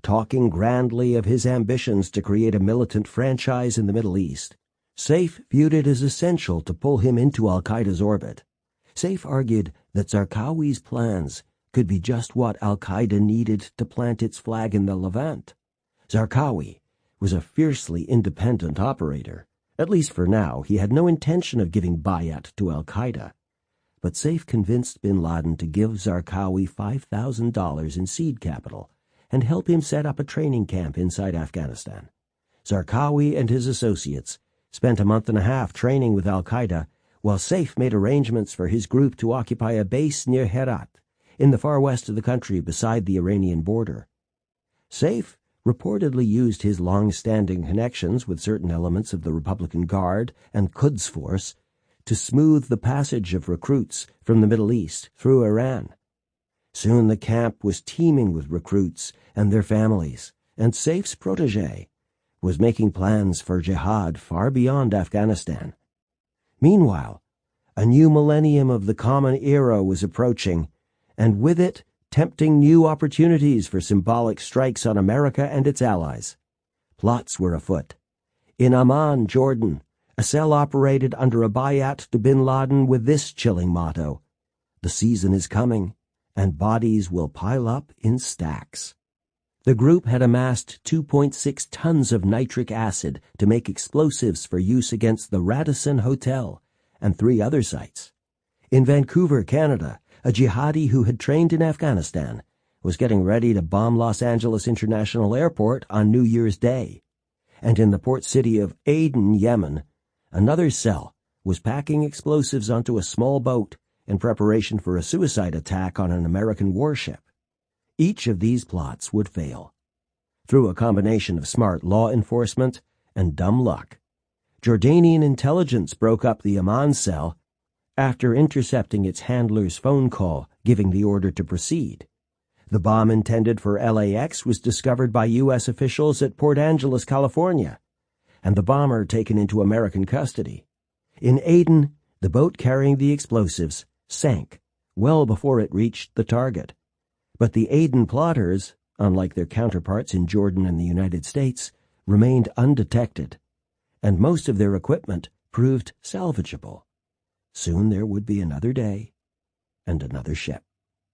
talking grandly of his ambitions to create a militant franchise in the Middle East. Saif viewed it as essential to pull him into al-Qaeda's orbit. Saif argued that Zarqawi's plans could be just what al-Qaeda needed to plant its flag in the Levant. Zarqawi was a fiercely independent operator. At least for now, he had no intention of giving bayat to al-Qaeda. But Saif convinced bin Laden to give Zarqawi five thousand dollars in seed capital and help him set up a training camp inside Afghanistan. Zarqawi and his associates spent a month and a half training with al-Qaeda, while Saif made arrangements for his group to occupy a base near Herat, in the far west of the country beside the Iranian border. Saif reportedly used his long-standing connections with certain elements of the Republican Guard and Quds Force to smooth the passage of recruits from the Middle East through Iran. Soon the camp was teeming with recruits and their families, and Saif's protégé was making plans for jihad far beyond Afghanistan. Meanwhile, a new millennium of the Common Era was approaching, and with it tempting new opportunities for symbolic strikes on America and its allies. Plots were afoot. In Amman, Jordan, a cell operated under a bayat to bin Laden with this chilling motto: "The season is coming, and bodies will pile up in stacks." The group had amassed two point six tons of nitric acid to make explosives for use against the Radisson Hotel and three other sites. In Vancouver, Canada, a jihadi who had trained in Afghanistan was getting ready to bomb Los Angeles International Airport on New Year's Day. And in the port city of Aden, Yemen, another cell was packing explosives onto a small boat in preparation for a suicide attack on an American warship. Each of these plots would fail. Through a combination of smart law enforcement and dumb luck, Jordanian intelligence broke up the Amman cell after intercepting its handler's phone call giving the order to proceed. The bomb intended for L A X was discovered by U S officials at Port Angeles, California, and the bomber taken into American custody. In Aden, the boat carrying the explosives sank well before it reached the target. But the Aden plotters, unlike their counterparts in Jordan and the United States, remained undetected, and most of their equipment proved salvageable. Soon there would be another day and another ship.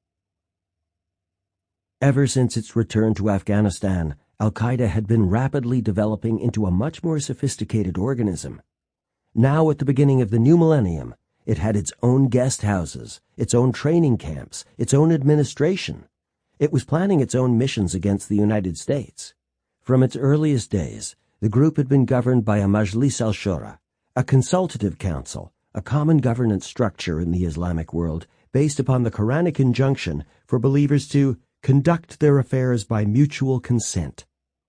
Ever since its return to Afghanistan, al-Qaeda had been rapidly developing into a much more sophisticated organism. Now, at the beginning of the new millennium, it had its own guest houses, its own training camps, its own administration. It was planning its own missions against the United States. From its earliest days, the group had been governed by a Majlis al-Shura, a consultative council, a common governance structure in the Islamic world based upon the Quranic injunction for believers to conduct their affairs by mutual consent.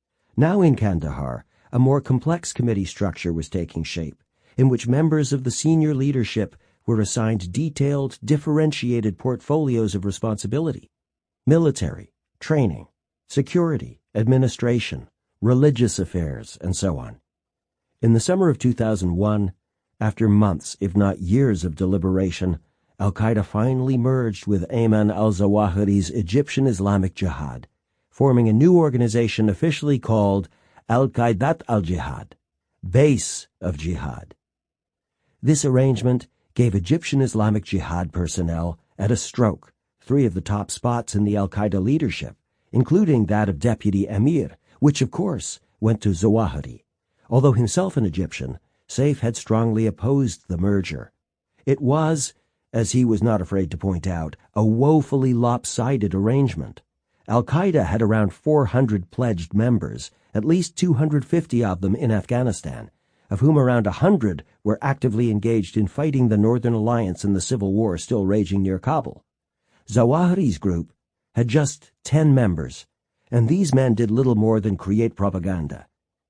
Now in Kandahar, a more complex committee structure was taking shape, in which members of the senior leadership were assigned detailed, differentiated portfolios of responsibility: military, training, security, administration, religious affairs, and so on. In the summer of two thousand one, after months, if not years of deliberation, al-Qaeda finally merged with Ayman al-Zawahiri's Egyptian Islamic Jihad, forming a new organization officially called Al-Qaedat al-Jihad, Base of Jihad. This arrangement gave Egyptian Islamic Jihad personnel, at a stroke, three of the top spots in the al-Qaeda leadership, including that of Deputy Emir, which, of course, went to Zawahiri. Although himself an Egyptian, Saif had strongly opposed the merger. It was, as he was not afraid to point out, a woefully lopsided arrangement. Al-Qaeda had around four hundred pledged members, at least two hundred fifty of them in Afghanistan, of whom around one hundred were actively engaged in fighting the Northern Alliance in the civil war still raging near Kabul. Zawahiri's group had just ten members, and these men did little more than create propaganda.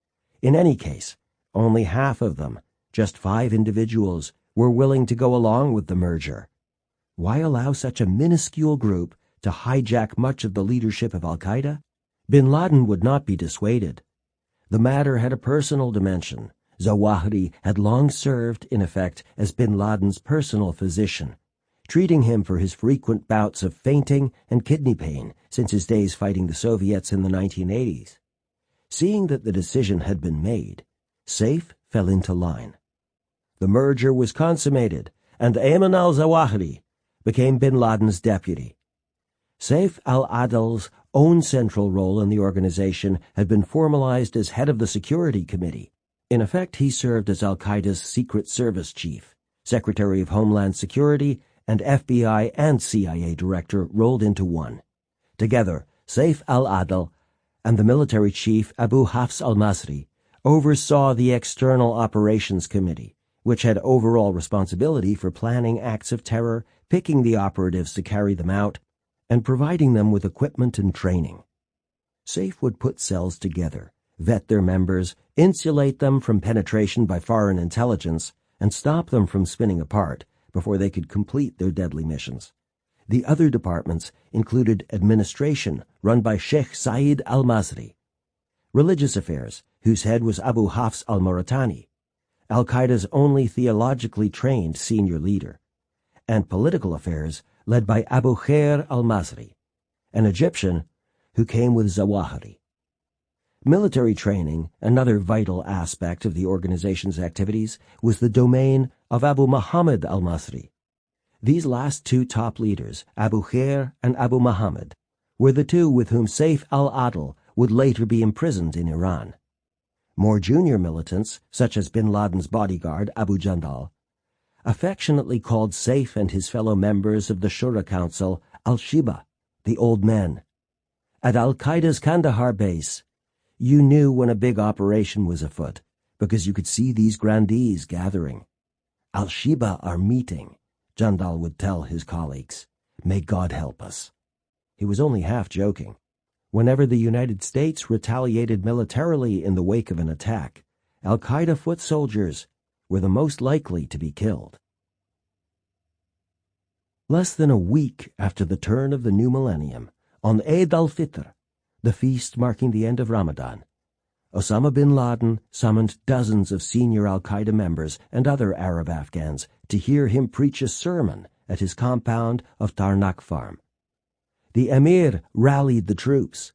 In any case, only half of them, just five individuals, were willing to go along with the merger. Why allow such a minuscule group to hijack much of the leadership of al-Qaeda? Bin Laden would not be dissuaded. The matter had a personal dimension. Zawahiri had long served, in effect, as bin Laden's personal physician, treating him for his frequent bouts of fainting and kidney pain since his days fighting the Soviets in the nineteen eighties. Seeing that the decision had been made, Saif fell into line. The merger was consummated, and Ayman al-Zawahiri became bin Laden's deputy. Saif al-Adl's own central role in the organization had been formalized as head of the Security Committee. In effect, he served as al-Qaeda's Secret Service chief, Secretary of Homeland Security, and F B I and C I A director rolled into one. Together, Saif al-Adl and the military chief Abu Hafs al-Masri oversaw the External Operations Committee, which had overall responsibility for planning acts of terror, picking the operatives to carry them out, and providing them with equipment and training. Saif would put cells together, vet their members, insulate them from penetration by foreign intelligence, and stop them from spinning apart before they could complete their deadly missions. The other departments included administration, run by Sheikh Saeed al-Masri, religious affairs, whose head was Abu Hafs al-Muratani, al-Qaeda's only theologically trained senior leader, and political affairs led by Abu Khair al-Masri, an Egyptian who came with Zawahiri. Military training, another vital aspect of the organization's activities, was the domain of Abu Muhammad al-Masri. These last two top leaders, Abu Khair and Abu Muhammad, were the two with whom Saif al-Adl would later be imprisoned in Iran. More junior militants, such as bin Laden's bodyguard, Abu Jandal, affectionately called Saif and his fellow members of the Shura Council al-Shiba, the old men. At al-Qaeda's Kandahar base, you knew when a big operation was afoot, because you could see these grandees gathering. Al-Shiba are meeting, Jandal would tell his colleagues. May God help us. He was only half joking. Whenever the United States retaliated militarily in the wake of an attack, al-Qaeda foot soldiers were the most likely to be killed. Less than a week after the turn of the new millennium, on Eid al-Fitr, the feast marking the end of Ramadan, Osama bin Laden summoned dozens of senior al-Qaeda members and other Arab Afghans to hear him preach a sermon at his compound of Tarnak Farm. The emir rallied the troops.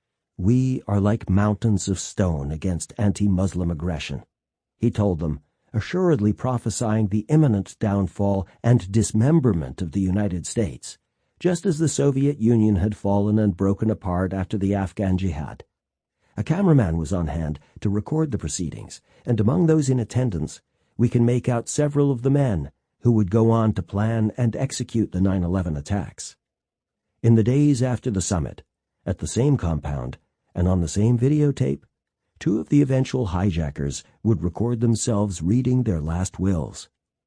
"We are like mountains of stone against anti-Muslim aggression," he told them, assuredly prophesying the imminent downfall and dismemberment of the United States, just as the Soviet Union had fallen and broken apart after the Afghan Jihad. A cameraman was on hand to record the proceedings, and among those in attendance we can make out several of the men who would go on to plan and execute the nine eleven attacks. In the days after the summit, at the same compound, and on the same videotape, two of the eventual hijackers would record themselves reading their last wills.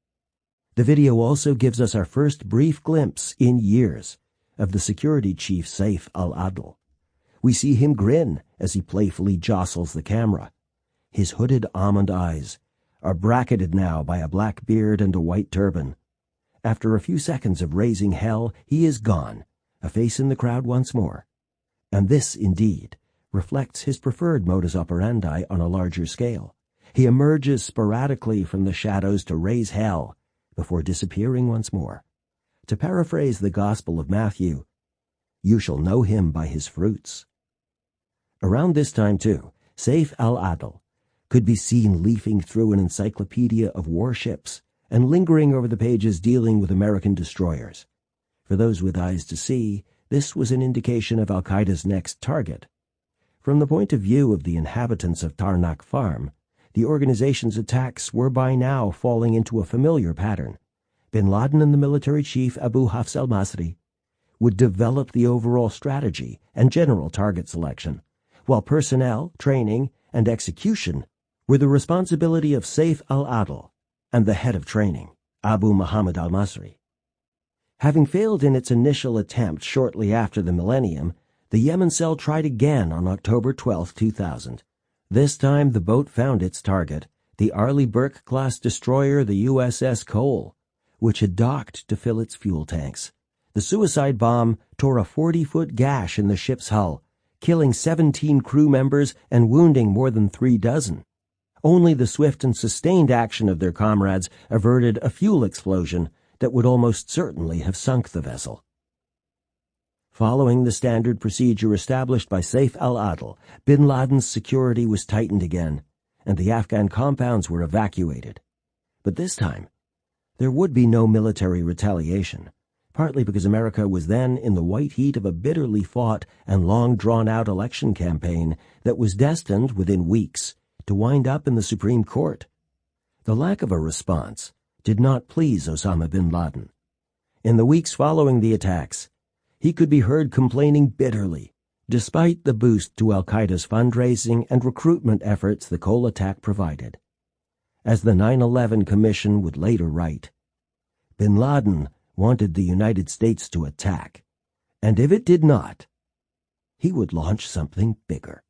The video also gives us our first brief glimpse in years of the security chief Saif al-Adl. We see him grin as he playfully jostles the camera. His hooded almond eyes are bracketed now by a black beard and a white turban. After a few seconds of raising hell, he is gone, a face in the crowd once more. And this, indeed, reflects his preferred modus operandi on a larger scale. He emerges sporadically from the shadows to raise hell before disappearing once more. To paraphrase the Gospel of Matthew, "You shall know him by his fruits." Around this time, too, Saif al-Adl could be seen leafing through an encyclopedia of warships and lingering over the pages dealing with American destroyers. For those with eyes to see, this was an indication of al-Qaeda's next target. From the point of view of the inhabitants of Tarnak Farm, the organization's attacks were by now falling into a familiar pattern. Bin Laden and the military chief Abu Hafs al-Masri would develop the overall strategy and general target selection, while personnel, training, and execution were the responsibility of Saif al-Adl and the head of training, Abu Muhammad al-Masri. Having failed in its initial attempt shortly after the millennium, the Yemen cell tried again on October twelfth, two thousand. This time the boat found its target, the Arleigh Burke-class destroyer, the U S S Cole, which had docked to fill its fuel tanks. The suicide bomb tore a forty-foot gash in the ship's hull, killing seventeen crew members and wounding more than three dozen. Only the swift and sustained action of their comrades averted a fuel explosion that would almost certainly have sunk the vessel. Following the standard procedure established by Saif al-Adl, bin Laden's security was tightened again, and the Afghan compounds were evacuated. But this time, there would be no military retaliation, partly because America was then in the white heat of a bitterly fought and long drawn-out election campaign that was destined, within weeks, to wind up in the Supreme Court. The lack of a response did not please Osama bin Laden. In the weeks following the attacks, he could be heard complaining bitterly, despite the boost to al-Qaeda's fundraising and recruitment efforts the Cole attack provided. As the nine eleven Commission would later write, bin Laden wanted the United States to attack, and if it did not, he would launch something bigger.